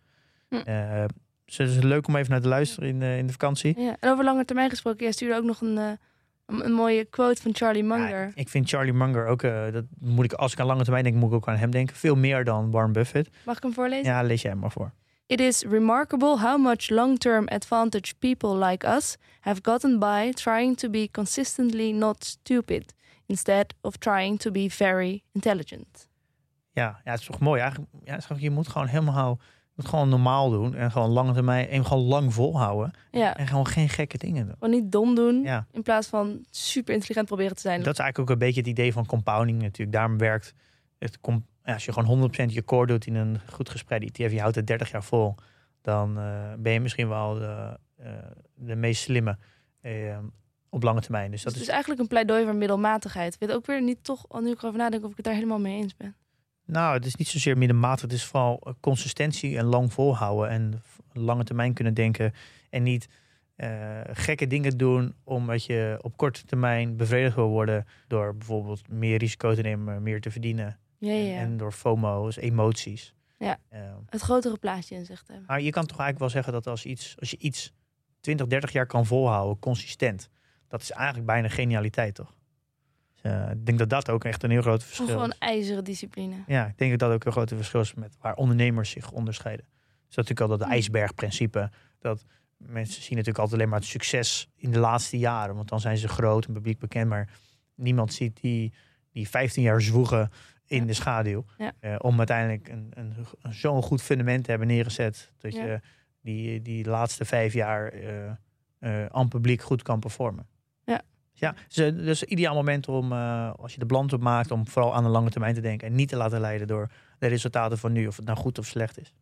Dus het is leuk om even naar te luisteren in de vakantie. Ja, en over lange termijn gesproken, jij stuurde ook nog een mooie quote van Charlie Munger. Ja, ik vind Charlie Munger ook, als ik aan lange termijn denk, moet ik ook aan hem denken. Veel meer dan Warren Buffett. Mag ik hem voorlezen? Ja, lees jij hem maar voor. It is remarkable how much long-term advantage people like us have gotten by trying to be consistently not stupid, instead of trying to be very intelligent. Ja, het is toch mooi. Eigenlijk, je moet gewoon gewoon normaal doen en gewoon lange termijn en gewoon lang volhouden. Ja. En gewoon geen gekke dingen doen. Gewoon niet dom doen in plaats van super intelligent proberen te zijn. Dat is eigenlijk ook een beetje het idee van compounding natuurlijk. Daarom werkt het. Als je gewoon 100% je core doet in een goed gespreide ETF, je houdt het 30 jaar vol, dan ben je misschien wel de meest slimme op lange termijn. Dus dat is eigenlijk een pleidooi voor middelmatigheid. Ik weet ook weer niet toch, al nu ik erover nadenk, of ik het daar helemaal mee eens ben. Nou, het is niet zozeer middelmatig. Het is vooral consistentie en lang volhouden. En lange termijn kunnen denken. En niet gekke dingen doen omdat je op korte termijn bevredigd wil worden door bijvoorbeeld meer risico te nemen, meer te verdienen. Ja. En door FOMO's, emoties. Ja, het grotere plaatje in zicht hebben. Maar je kan toch eigenlijk wel zeggen dat als je iets 20, 30 jaar kan volhouden, consistent. Dat is eigenlijk bijna genialiteit, toch? Dus, ik denk dat dat ook echt een heel groot verschil is. Gewoon ijzeren discipline. Ja, ik denk dat dat ook een groot verschil is met waar ondernemers zich onderscheiden. Dus dat is natuurlijk al dat ijsbergprincipe. Dat mensen zien natuurlijk altijd alleen maar het succes in de laatste jaren. Want dan zijn ze groot en publiek bekend. Maar niemand ziet die 15 jaar zwoegen in de schaduw. Ja. Om uiteindelijk zo'n goed fundament te hebben neergezet. Dat je die laatste 5 jaar aan publiek goed kan performen. Ja, dus een ideaal moment om, als je de balans op maakt, om vooral aan de lange termijn te denken. En niet te laten leiden door de resultaten van nu, of het nou goed of slecht is.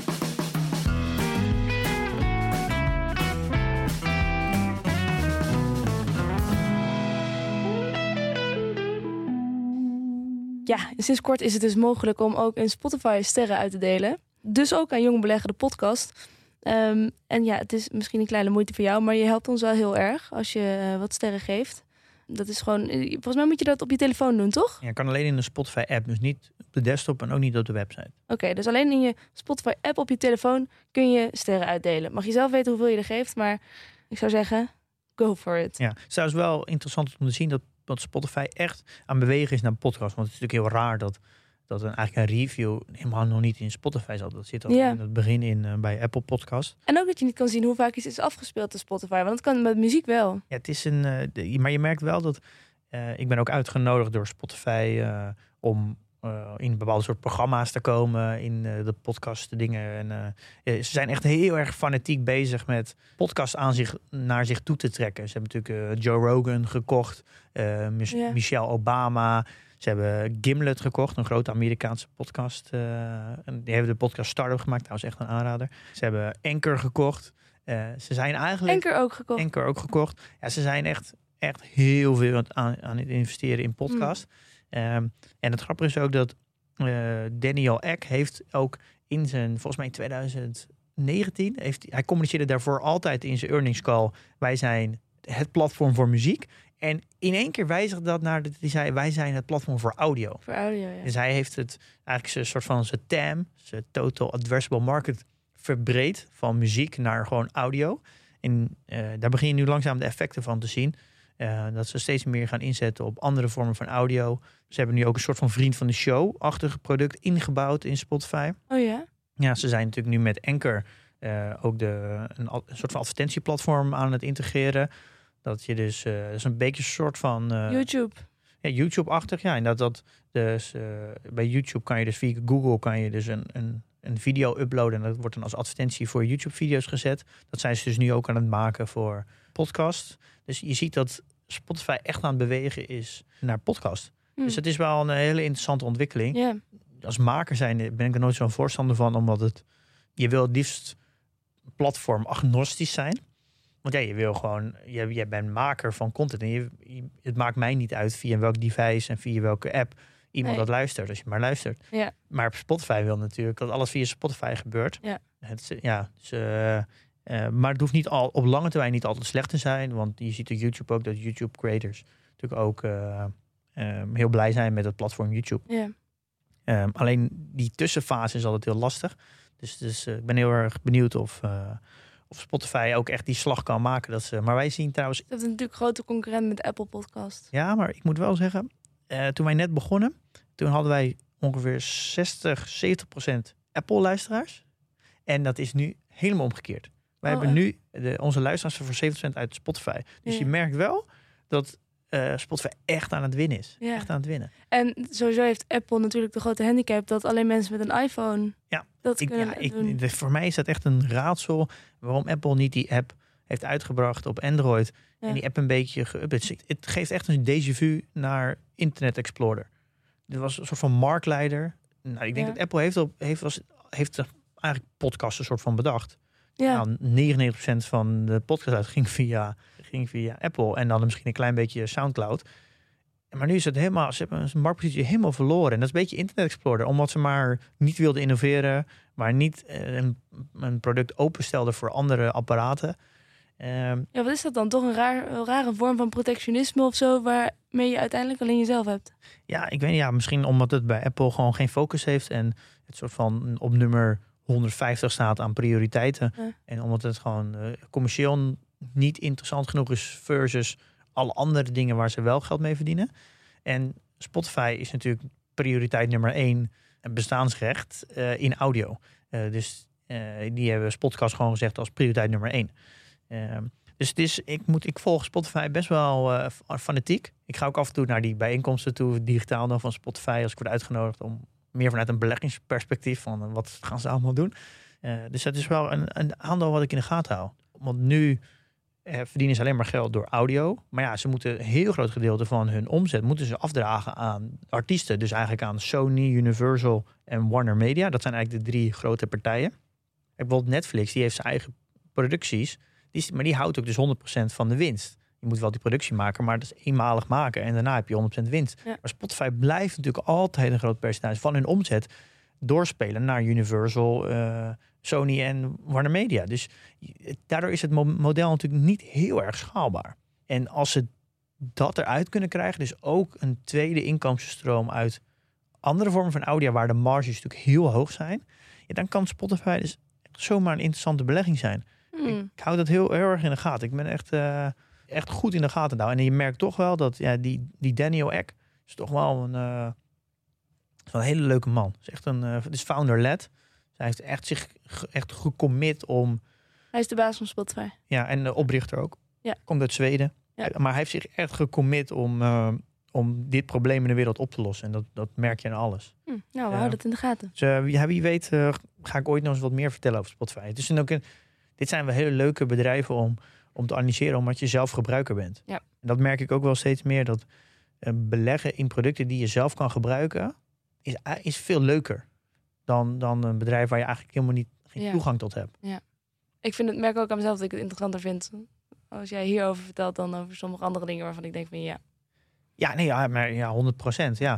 Ja, sinds kort is het dus mogelijk om ook in Spotify sterren uit te delen. Dus ook aan Jong Beleggen, de podcast. En ja, het is misschien een kleine moeite voor jou, maar je helpt ons wel heel erg als je wat sterren geeft. Dat is gewoon, volgens mij moet je dat op je telefoon doen, toch? Ja, kan alleen in de Spotify-app, dus niet op de desktop en ook niet op de website. Oké, dus alleen in je Spotify-app op je telefoon kun je sterren uitdelen. Mag je zelf weten hoeveel je er geeft, maar ik zou zeggen, go for it. Ja, het is trouwens wel interessant om te zien dat Spotify echt aan bewegen is naar een podcast. Want het is natuurlijk heel raar dat eigenlijk een review helemaal nog niet in Spotify zat. Dat zit al in het begin in bij Apple Podcast. En ook dat je niet kan zien hoe vaak iets is afgespeeld op Spotify. Want dat kan met muziek wel. Ja, het is maar je merkt wel dat ik ben ook uitgenodigd door Spotify om in bepaalde soort programma's te komen, in de podcast dingen. En ze zijn echt heel erg fanatiek bezig met podcast naar zich toe te trekken. Ze hebben natuurlijk Joe Rogan gekocht, Michelle Obama. Ze hebben Gimlet gekocht, een grote Amerikaanse podcast. En die hebben de podcast Startup gemaakt, trouwens echt een aanrader. Ze hebben Anchor gekocht. Ze zijn eigenlijk... Anchor ook gekocht. Ja, ze zijn echt heel veel aan het investeren in podcast. En het grappige is ook dat Daniel Ek heeft ook in zijn, volgens mij in 2019, hij communiceerde daarvoor altijd in zijn earnings call: wij zijn het platform voor muziek. En in één keer wijzigde dat naar dat hij zei: wij zijn het platform voor audio. Voor audio, ja. Dus hij heeft het eigenlijk een soort van zijn TAM, zijn Total Addressable Market, verbreed van muziek naar gewoon audio. En daar begin je nu langzaam de effecten van te zien. Dat ze steeds meer gaan inzetten op andere vormen van audio. Ze hebben nu ook een soort van vriend van de show-achtig product ingebouwd in Spotify. Oh ja? Ja, ze zijn natuurlijk nu met Anchor ook een soort van advertentieplatform aan het integreren. Dat je dus, dat is een beetje een soort van... YouTube. Ja, YouTube-achtig. Ja, en dus bij YouTube kan je dus via Google kan je dus een video uploaden. En dat wordt dan als advertentie voor YouTube-video's gezet. Dat zijn ze dus nu ook aan het maken voor podcast. Dus je ziet dat Spotify echt aan het bewegen is naar podcast. Dus het is wel een hele interessante ontwikkeling. Yeah. Als maker zijn ben ik er nooit zo'n voorstander van, omdat je wil het liefst platform agnostisch zijn. Want ja, je wil gewoon, jij bent maker van content en het maakt mij niet uit via welk device en via welke app iemand dat luistert, als je maar luistert. Yeah. Maar Spotify wil natuurlijk dat alles via Spotify gebeurt. Yeah. Maar het hoeft niet op lange termijn niet altijd slecht te zijn. Want je ziet op YouTube ook dat YouTube creators natuurlijk ook heel blij zijn met het platform YouTube. Yeah. Alleen die tussenfase is altijd heel lastig. Dus ik ben heel erg benieuwd of Spotify ook echt die slag kan maken. Maar wij zien trouwens... Dat is natuurlijk grote concurrent met Apple Podcast. Ja, maar ik moet wel zeggen, toen wij net begonnen, toen hadden wij ongeveer 60-70% Apple-luisteraars. En dat is nu helemaal omgekeerd. Wij hebben nu onze luisteraars voor 7% uit Spotify. Dus je merkt wel dat Spotify echt aan het winnen is. Ja. Echt aan het winnen. En sowieso heeft Apple natuurlijk de grote handicap dat alleen mensen met een iPhone dat kunnen doen. Voor mij is dat echt een raadsel waarom Apple niet die app heeft uitgebracht op Android. Ja. En die app een beetje geüpdate. Het geeft echt een déjà vu naar Internet Explorer. Dit was een soort van marktleider. Nou, ik denk dat Apple heeft eigenlijk podcasts een soort van bedacht. Ja. Nou, 99% van de podcast ging via Apple en dan misschien een klein beetje SoundCloud. Maar nu is het helemaal, ze hebben een marktpositie helemaal verloren. En dat is een beetje Internet Explorer, omdat ze maar niet wilden innoveren, maar niet een product openstelden voor andere apparaten. Wat is dat dan? Toch een rare vorm van protectionisme of zo, waarmee je uiteindelijk alleen jezelf hebt? Ja, ik weet niet. Ja, misschien omdat het bij Apple gewoon geen focus heeft en het soort van op nummer 150 staat aan prioriteiten. Ja. En omdat het gewoon commercieel niet interessant genoeg is versus alle andere dingen waar ze wel geld mee verdienen. En Spotify is natuurlijk prioriteit nummer 1, een bestaansrecht in audio. Dus die hebben podcast gewoon gezegd als prioriteit nummer 1. Dus het is, ik volg Spotify best wel fanatiek. Ik ga ook af en toe naar die bijeenkomsten toe, digitaal dan van Spotify, als ik word uitgenodigd om meer vanuit een beleggingsperspectief van wat gaan ze allemaal doen. Dus dat is wel een aandeel wat ik in de gaten hou. Want nu verdienen ze alleen maar geld door audio. Maar ja, ze moeten een heel groot gedeelte van hun omzet moeten ze afdragen aan artiesten. Dus eigenlijk aan Sony, Universal en Warner Media. Dat zijn eigenlijk de 3 grote partijen. Bijvoorbeeld Netflix, die heeft zijn eigen producties. Maar die houdt ook dus 100% van de winst. Je moet wel die productie maken, maar dat is eenmalig maken. En daarna heb je 100% winst. Ja. Maar Spotify blijft natuurlijk altijd een groot percentage van hun omzet doorspelen naar Universal, Sony en Warner Media. Dus daardoor is het model natuurlijk niet heel erg schaalbaar. En als ze dat eruit kunnen krijgen, dus ook een tweede inkomstenstroom uit andere vormen van audio, waar de marges natuurlijk heel hoog zijn, ja, dan kan Spotify dus zomaar een interessante belegging zijn. Ik hou dat heel erg in de gaten. Ik ben echt goed in de gaten nou. En je merkt toch wel dat die Daniel Ek is toch wel een hele leuke man. Is echt het is founder-led. Hij heeft echt zich gecommit om. Hij is de baas van Spotify. Ja, en de oprichter ook. Ja. Komt uit Zweden. Ja. Maar hij heeft zich echt gecommit om dit probleem in de wereld op te lossen. En dat merk je aan alles. Nou, we houden het in de gaten. Dus wie weet ga ik ooit nog eens wat meer vertellen over Spotify. Dus dit zijn wel hele leuke bedrijven om te analyseren, omdat je zelf gebruiker bent. Ja. En dat merk ik ook wel steeds meer, dat beleggen in producten die je zelf kan gebruiken is veel leuker dan een bedrijf waar je eigenlijk helemaal geen toegang tot hebt. Ja. Ik merk ook aan mezelf dat ik het interessanter vind als jij hierover vertelt dan over sommige andere dingen waarvan ik denk van ja. Ja, nee, ja, maar ja, 100%. Ja,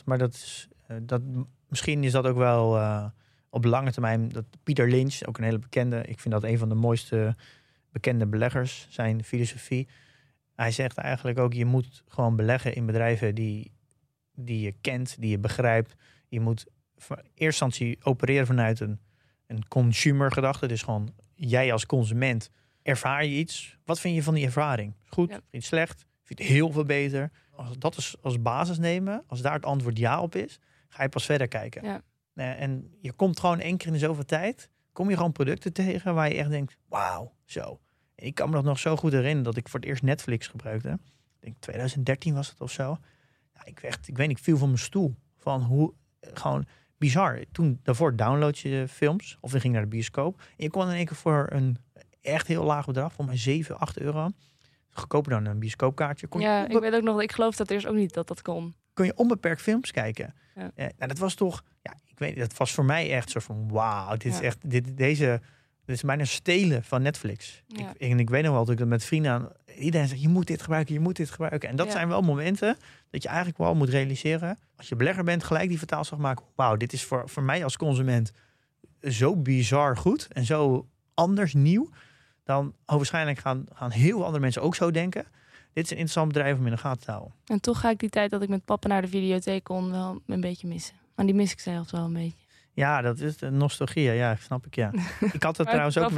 misschien is dat ook wel op lange termijn. Dat Peter Lynch, ook een hele bekende, ik vind dat een van de mooiste bekende beleggers, zijn filosofie. Hij zegt eigenlijk ook, je moet gewoon beleggen in bedrijven die je kent, die je begrijpt. Je moet in eerste instantie opereren vanuit een consumer gedachte. Dus gewoon jij als consument ervaar je iets. Wat vind je van die ervaring? Goed? Ja. Vind je het slecht? Vind je het heel veel beter? Als dat als basis nemen, als daar het antwoord ja op is, ga je pas verder kijken. Ja. En je komt gewoon 1 keer in de zoveel tijd, kom je gewoon producten tegen waar je echt denkt, wauw, zo. En ik kan me dat nog zo goed herinneren dat ik voor het eerst Netflix gebruikte. Ik denk 2013 was het of zo. Ja, ik weet niet, ik viel van mijn stoel. Van hoe, gewoon bizar. Toen daarvoor download je films of je ging naar de bioscoop. En je kon in één keer voor een echt heel laag bedrag, voor mij 7, 8 euro. Goedkoper dan een bioscoopkaartje. Ik weet ook nog, ik geloof dat eerst ook niet dat kon. Kon je onbeperkt films kijken. Ja. Nou, dat was toch, dat was voor mij echt zo van, wauw, dit is echt, dit is bijna stelen van Netflix. Ja. Ik weet nog wel dat ik dat met vrienden aan, iedereen zegt, je moet dit gebruiken. En dat zijn wel momenten dat je eigenlijk wel moet realiseren, als je belegger bent, gelijk die vertaalslag maken. Wauw, dit is voor mij als consument zo bizar goed en zo anders nieuw. Dan waarschijnlijk gaan heel veel andere mensen ook zo denken. Dit is een interessant bedrijf om in de gaten te houden. En toch ga ik die tijd dat ik met papa naar de videotheek kon wel een beetje missen. Maar die mis ik zelfs wel een beetje. Ja, dat is de nostalgie. Ja, snap ik, ja. Ik had dat trouwens ook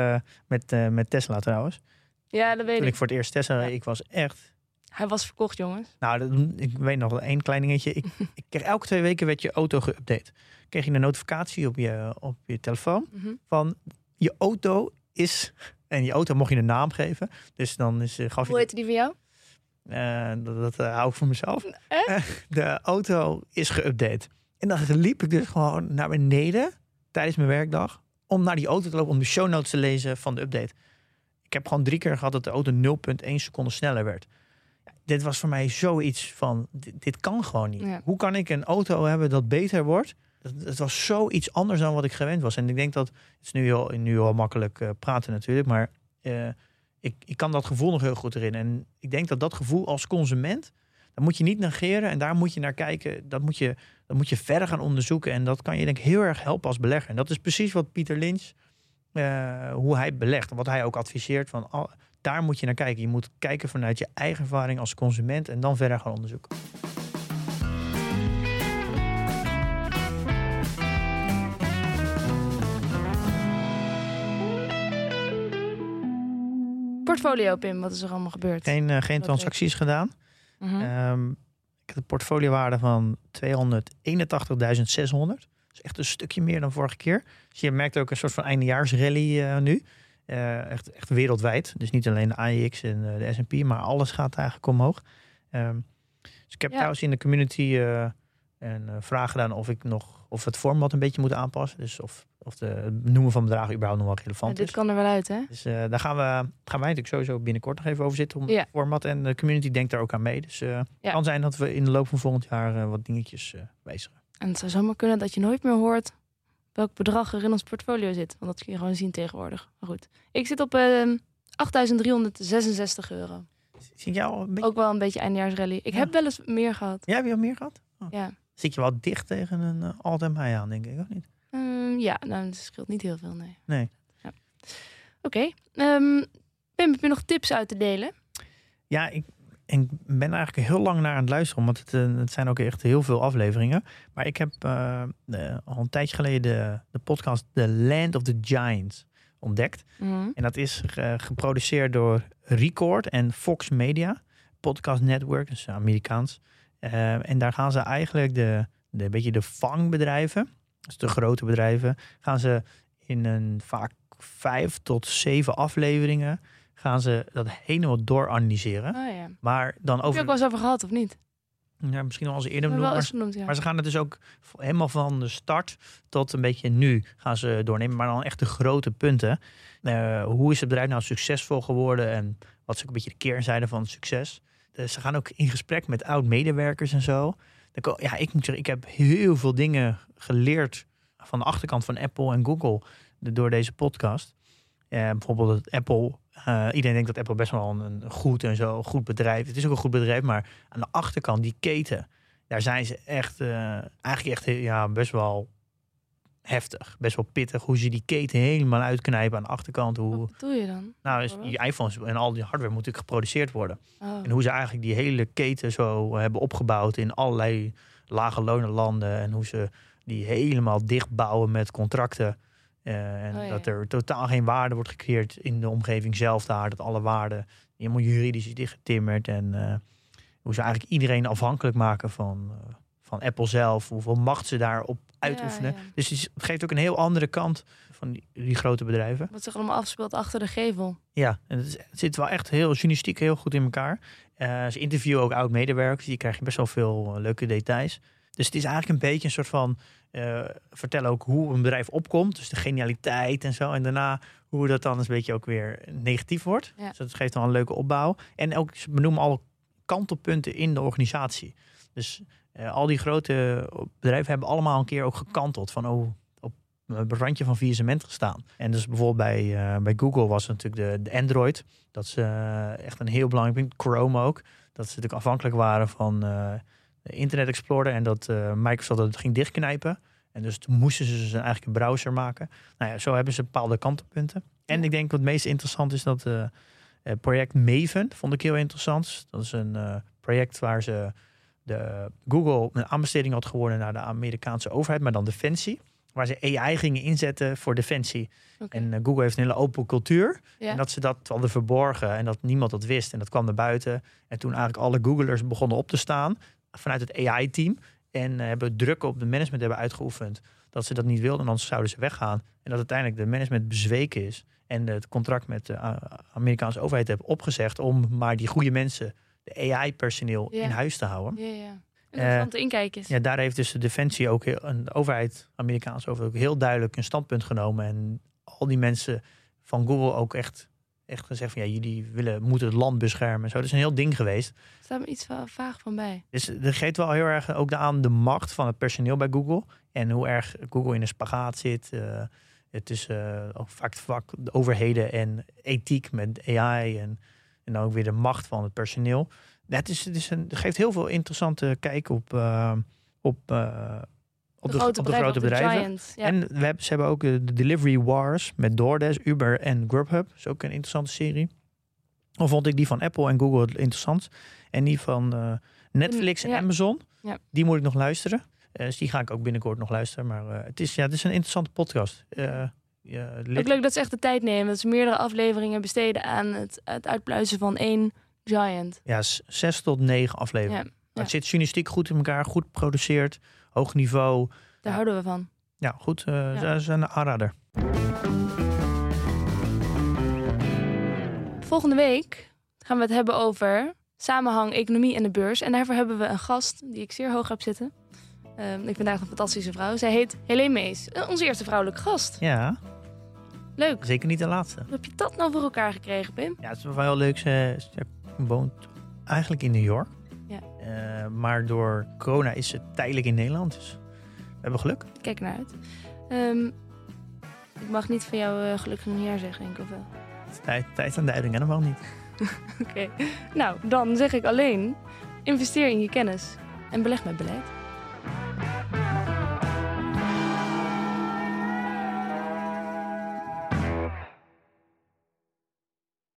met Tesla trouwens. Ja, dat weet ik. Toen ik voor het eerst Tesla reed, ik was echt... Hij was verkocht, jongens. Nou, ik weet nog wel 1 klein dingetje. Ik kreeg elke 2 weken werd je auto geüpdate. Kreeg je een notificatie op je telefoon van je auto is... En je auto mocht je een naam geven. Dus dan gaf je... Hoe heette die van jou? Dat hou ik voor mezelf. De auto is geüpdate. En dan liep ik dus gewoon naar beneden tijdens mijn werkdag om naar die auto te lopen, om de show notes te lezen van de update. Ik heb gewoon 3 keer gehad dat de auto 0,1 seconde sneller werd. Dit was voor mij zoiets van, dit kan gewoon niet. Ja. Hoe kan ik een auto hebben dat beter wordt? Het was zoiets anders dan wat ik gewend was. En ik denk dat, het is nu al makkelijk praten natuurlijk, maar ik kan dat gevoel nog heel goed erin. En ik denk dat gevoel als consument, dat moet je niet negeren en daar moet je naar kijken. Dat moet je verder gaan onderzoeken. En dat kan je denk ik heel erg helpen als belegger. En dat is precies wat Peter Lynch, hoe hij belegt. En wat hij ook adviseert, van daar moet je naar kijken. Je moet kijken vanuit je eigen ervaring als consument en dan verder gaan onderzoeken. portfolio, Pim, wat is er allemaal gebeurd? Geen transacties gedaan. Ik heb een portfoliowaarde van 281.600. Dat is echt een stukje meer dan vorige keer. Dus je merkt ook een soort van eindejaarsrally nu. Echt wereldwijd. Dus niet alleen de AEX en de S&P, maar alles gaat eigenlijk omhoog. Dus ik heb trouwens in de community een vraag gedaan of het format een beetje moet aanpassen. Dus of de noemen van bedragen überhaupt nog wel relevant is. Dit kan er wel uit, hè? Dus daar gaan wij natuurlijk sowieso binnenkort nog even over zitten. Om het format. En de community denkt daar ook aan mee. Dus het kan zijn dat we in de loop van volgend jaar wat dingetjes wijzigen. En het zou zomaar kunnen dat je nooit meer hoort welk bedrag er in ons portfolio zit. Want dat kun je gewoon zien tegenwoordig. Maar goed, ik zit op €8.366. Zit jou een beetje... Ook wel een beetje eindejaarsrally. Ik heb wel eens meer gehad. Ja, heb je al meer gehad? Oh. Ja. Zit je wel dicht tegen een all-time high aan, denk ik, of niet? Het scheelt niet heel veel, nee. Ja. Oké. Pim, heb je nog tips uit te delen? Ja, ik ben eigenlijk heel lang naar aan het luisteren, want het zijn ook echt heel veel afleveringen. Maar ik heb al een tijdje geleden de podcast The Land of the Giants ontdekt. En dat is geproduceerd door Record en Fox Media, Podcast Network, dus Amerikaans. En daar gaan ze eigenlijk de vangbedrijven, dus de grote bedrijven, gaan ze in een vaak 5 tot 7 afleveringen gaan ze dat helemaal dooranalyseren. Oh, ja. Maar dan Heb je ook wel eens over gehad, of niet? Ja, misschien al eens eerder benoemd. Maar ze gaan het dus ook helemaal van de start tot een beetje nu gaan ze doornemen. Maar dan echt de grote punten. Hoe is het bedrijf nou succesvol geworden? En wat is ook een beetje de keerzijde van het succes? Ze gaan ook in gesprek met oud-medewerkers en zo. Ja, ik moet zeggen, ik heb heel veel dingen geleerd van de achterkant van Apple en Google door deze podcast. Bijvoorbeeld dat Apple... iedereen denkt dat Apple best wel een goed bedrijf. Het is ook een goed bedrijf, maar aan de achterkant, die keten, daar zijn ze echt, eigenlijk echt best wel heftig. Best wel pittig hoe ze die keten helemaal uitknijpen aan de achterkant. Wat doe je dan? Nou, dus die iPhones en al die hardware moet natuurlijk geproduceerd worden. Oh. En hoe ze eigenlijk die hele keten zo hebben opgebouwd in allerlei lage lonenlanden. En hoe ze die helemaal dichtbouwen met contracten. Dat er totaal geen waarde wordt gecreëerd in de omgeving zelf daar. Dat alle waarde helemaal juridisch is dichtgetimmerd. En hoe ze eigenlijk iedereen afhankelijk maken van Apple zelf. Hoeveel macht ze daarop uitoefenen. Ja. Dus het geeft ook een heel andere kant van die grote bedrijven. Wat zich allemaal afspeelt achter de gevel. Ja, en het zit wel echt heel journalistiek heel goed in elkaar. Ze interviewen ook oud-medewerkers. Die krijg je best wel veel leuke details. Dus het is eigenlijk een beetje een soort van vertellen ook hoe een bedrijf opkomt. Dus de genialiteit en zo. En daarna hoe dat dan een beetje ook weer negatief wordt. Ja. Dus dat geeft dan een leuke opbouw. En ook, ze benoemen alle kantelpunten in de organisatie. Dus al die grote bedrijven hebben allemaal een keer ook gekanteld. Van op het randje van faillissement gestaan. En dus bijvoorbeeld bij Google was het natuurlijk de Android. Dat is echt een heel belangrijk punt. Chrome ook. Dat ze natuurlijk afhankelijk waren van... de Internet Explorer en dat Microsoft dat ging dichtknijpen. En dus toen moesten ze dus eigenlijk een browser maken. Nou ja, zo hebben ze bepaalde kantelpunten. En ik denk wat het meest interessant is dat project Maven, vond ik heel interessant. Dat is een project waar ze Google een aanbesteding had geworden naar de Amerikaanse overheid, maar dan Defensie. Waar ze AI gingen inzetten voor Defensie. Okay. En Google heeft een hele open cultuur. Ja. En dat ze dat hadden verborgen en dat niemand dat wist. En dat kwam naar buiten. En toen eigenlijk alle Googlers begonnen op te staan vanuit het AI-team. En hebben druk op de management hebben uitgeoefend. Dat ze dat niet wilden, anders zouden ze weggaan. En dat uiteindelijk de management bezweken is. En het contract met de Amerikaanse overheid hebben opgezegd om maar die goede mensen, de AI-personeel, in huis te houden. Ja. Interessante inkijkers. Ja, daar heeft dus de Defensie ook een overheid, Amerikaanse overheid, ook heel duidelijk een standpunt genomen. En al die mensen van Google ook echt gezegd van ja, jullie moeten het land beschermen. Zo, dat is een heel ding geweest. Er staat me iets vaag van bij. Dus dat geeft wel heel erg ook aan de macht van het personeel bij Google. En hoe erg Google in een spagaat zit. Het is ook vaak de overheden en ethiek met AI. En dan ook weer de macht van het personeel. Het geeft heel veel interessante kijk op de grote bedrijven. Giants, ja. En ze hebben ook de Delivery Wars met DoorDash, Uber en Grubhub. Dat is ook een interessante serie. Of vond ik die van Apple en Google het interessant. En die van Netflix en Amazon. Ja. Die moet ik nog luisteren. Dus die ga ik ook binnenkort nog luisteren. Maar het is een interessante podcast. Ook leuk dat ze echt de tijd nemen. Dat ze meerdere afleveringen besteden aan het uitpluizen van 1 giant. Ja, 6 tot 9 afleveringen. Ja. Het zit journalistiek goed in elkaar, goed geproduceerd, hoog niveau. Daar houden we van. Ja, goed. Ze zijn een aanrader. Volgende week gaan we het hebben over samenhang, economie en de beurs. En daarvoor hebben we een gast die ik zeer hoog heb zitten. Ik vind haar een fantastische vrouw. Zij heet Helene Mees. Onze eerste vrouwelijke gast. Ja. Leuk. Zeker niet de laatste. Hoe heb je dat nou voor elkaar gekregen, Pim? Ja, het is wel heel leuk. Ze woont eigenlijk in New York. Ja. Maar door corona is ze tijdelijk in Nederland. Dus we hebben geluk. Kijk naar uit. Ik mag niet van jou gelukkig nieuwjaar zeggen, denk ik, of wel? Tijd aan duiding, en nog wel niet. Oké. Nou, dan zeg ik alleen, investeer in je kennis en beleg met beleid.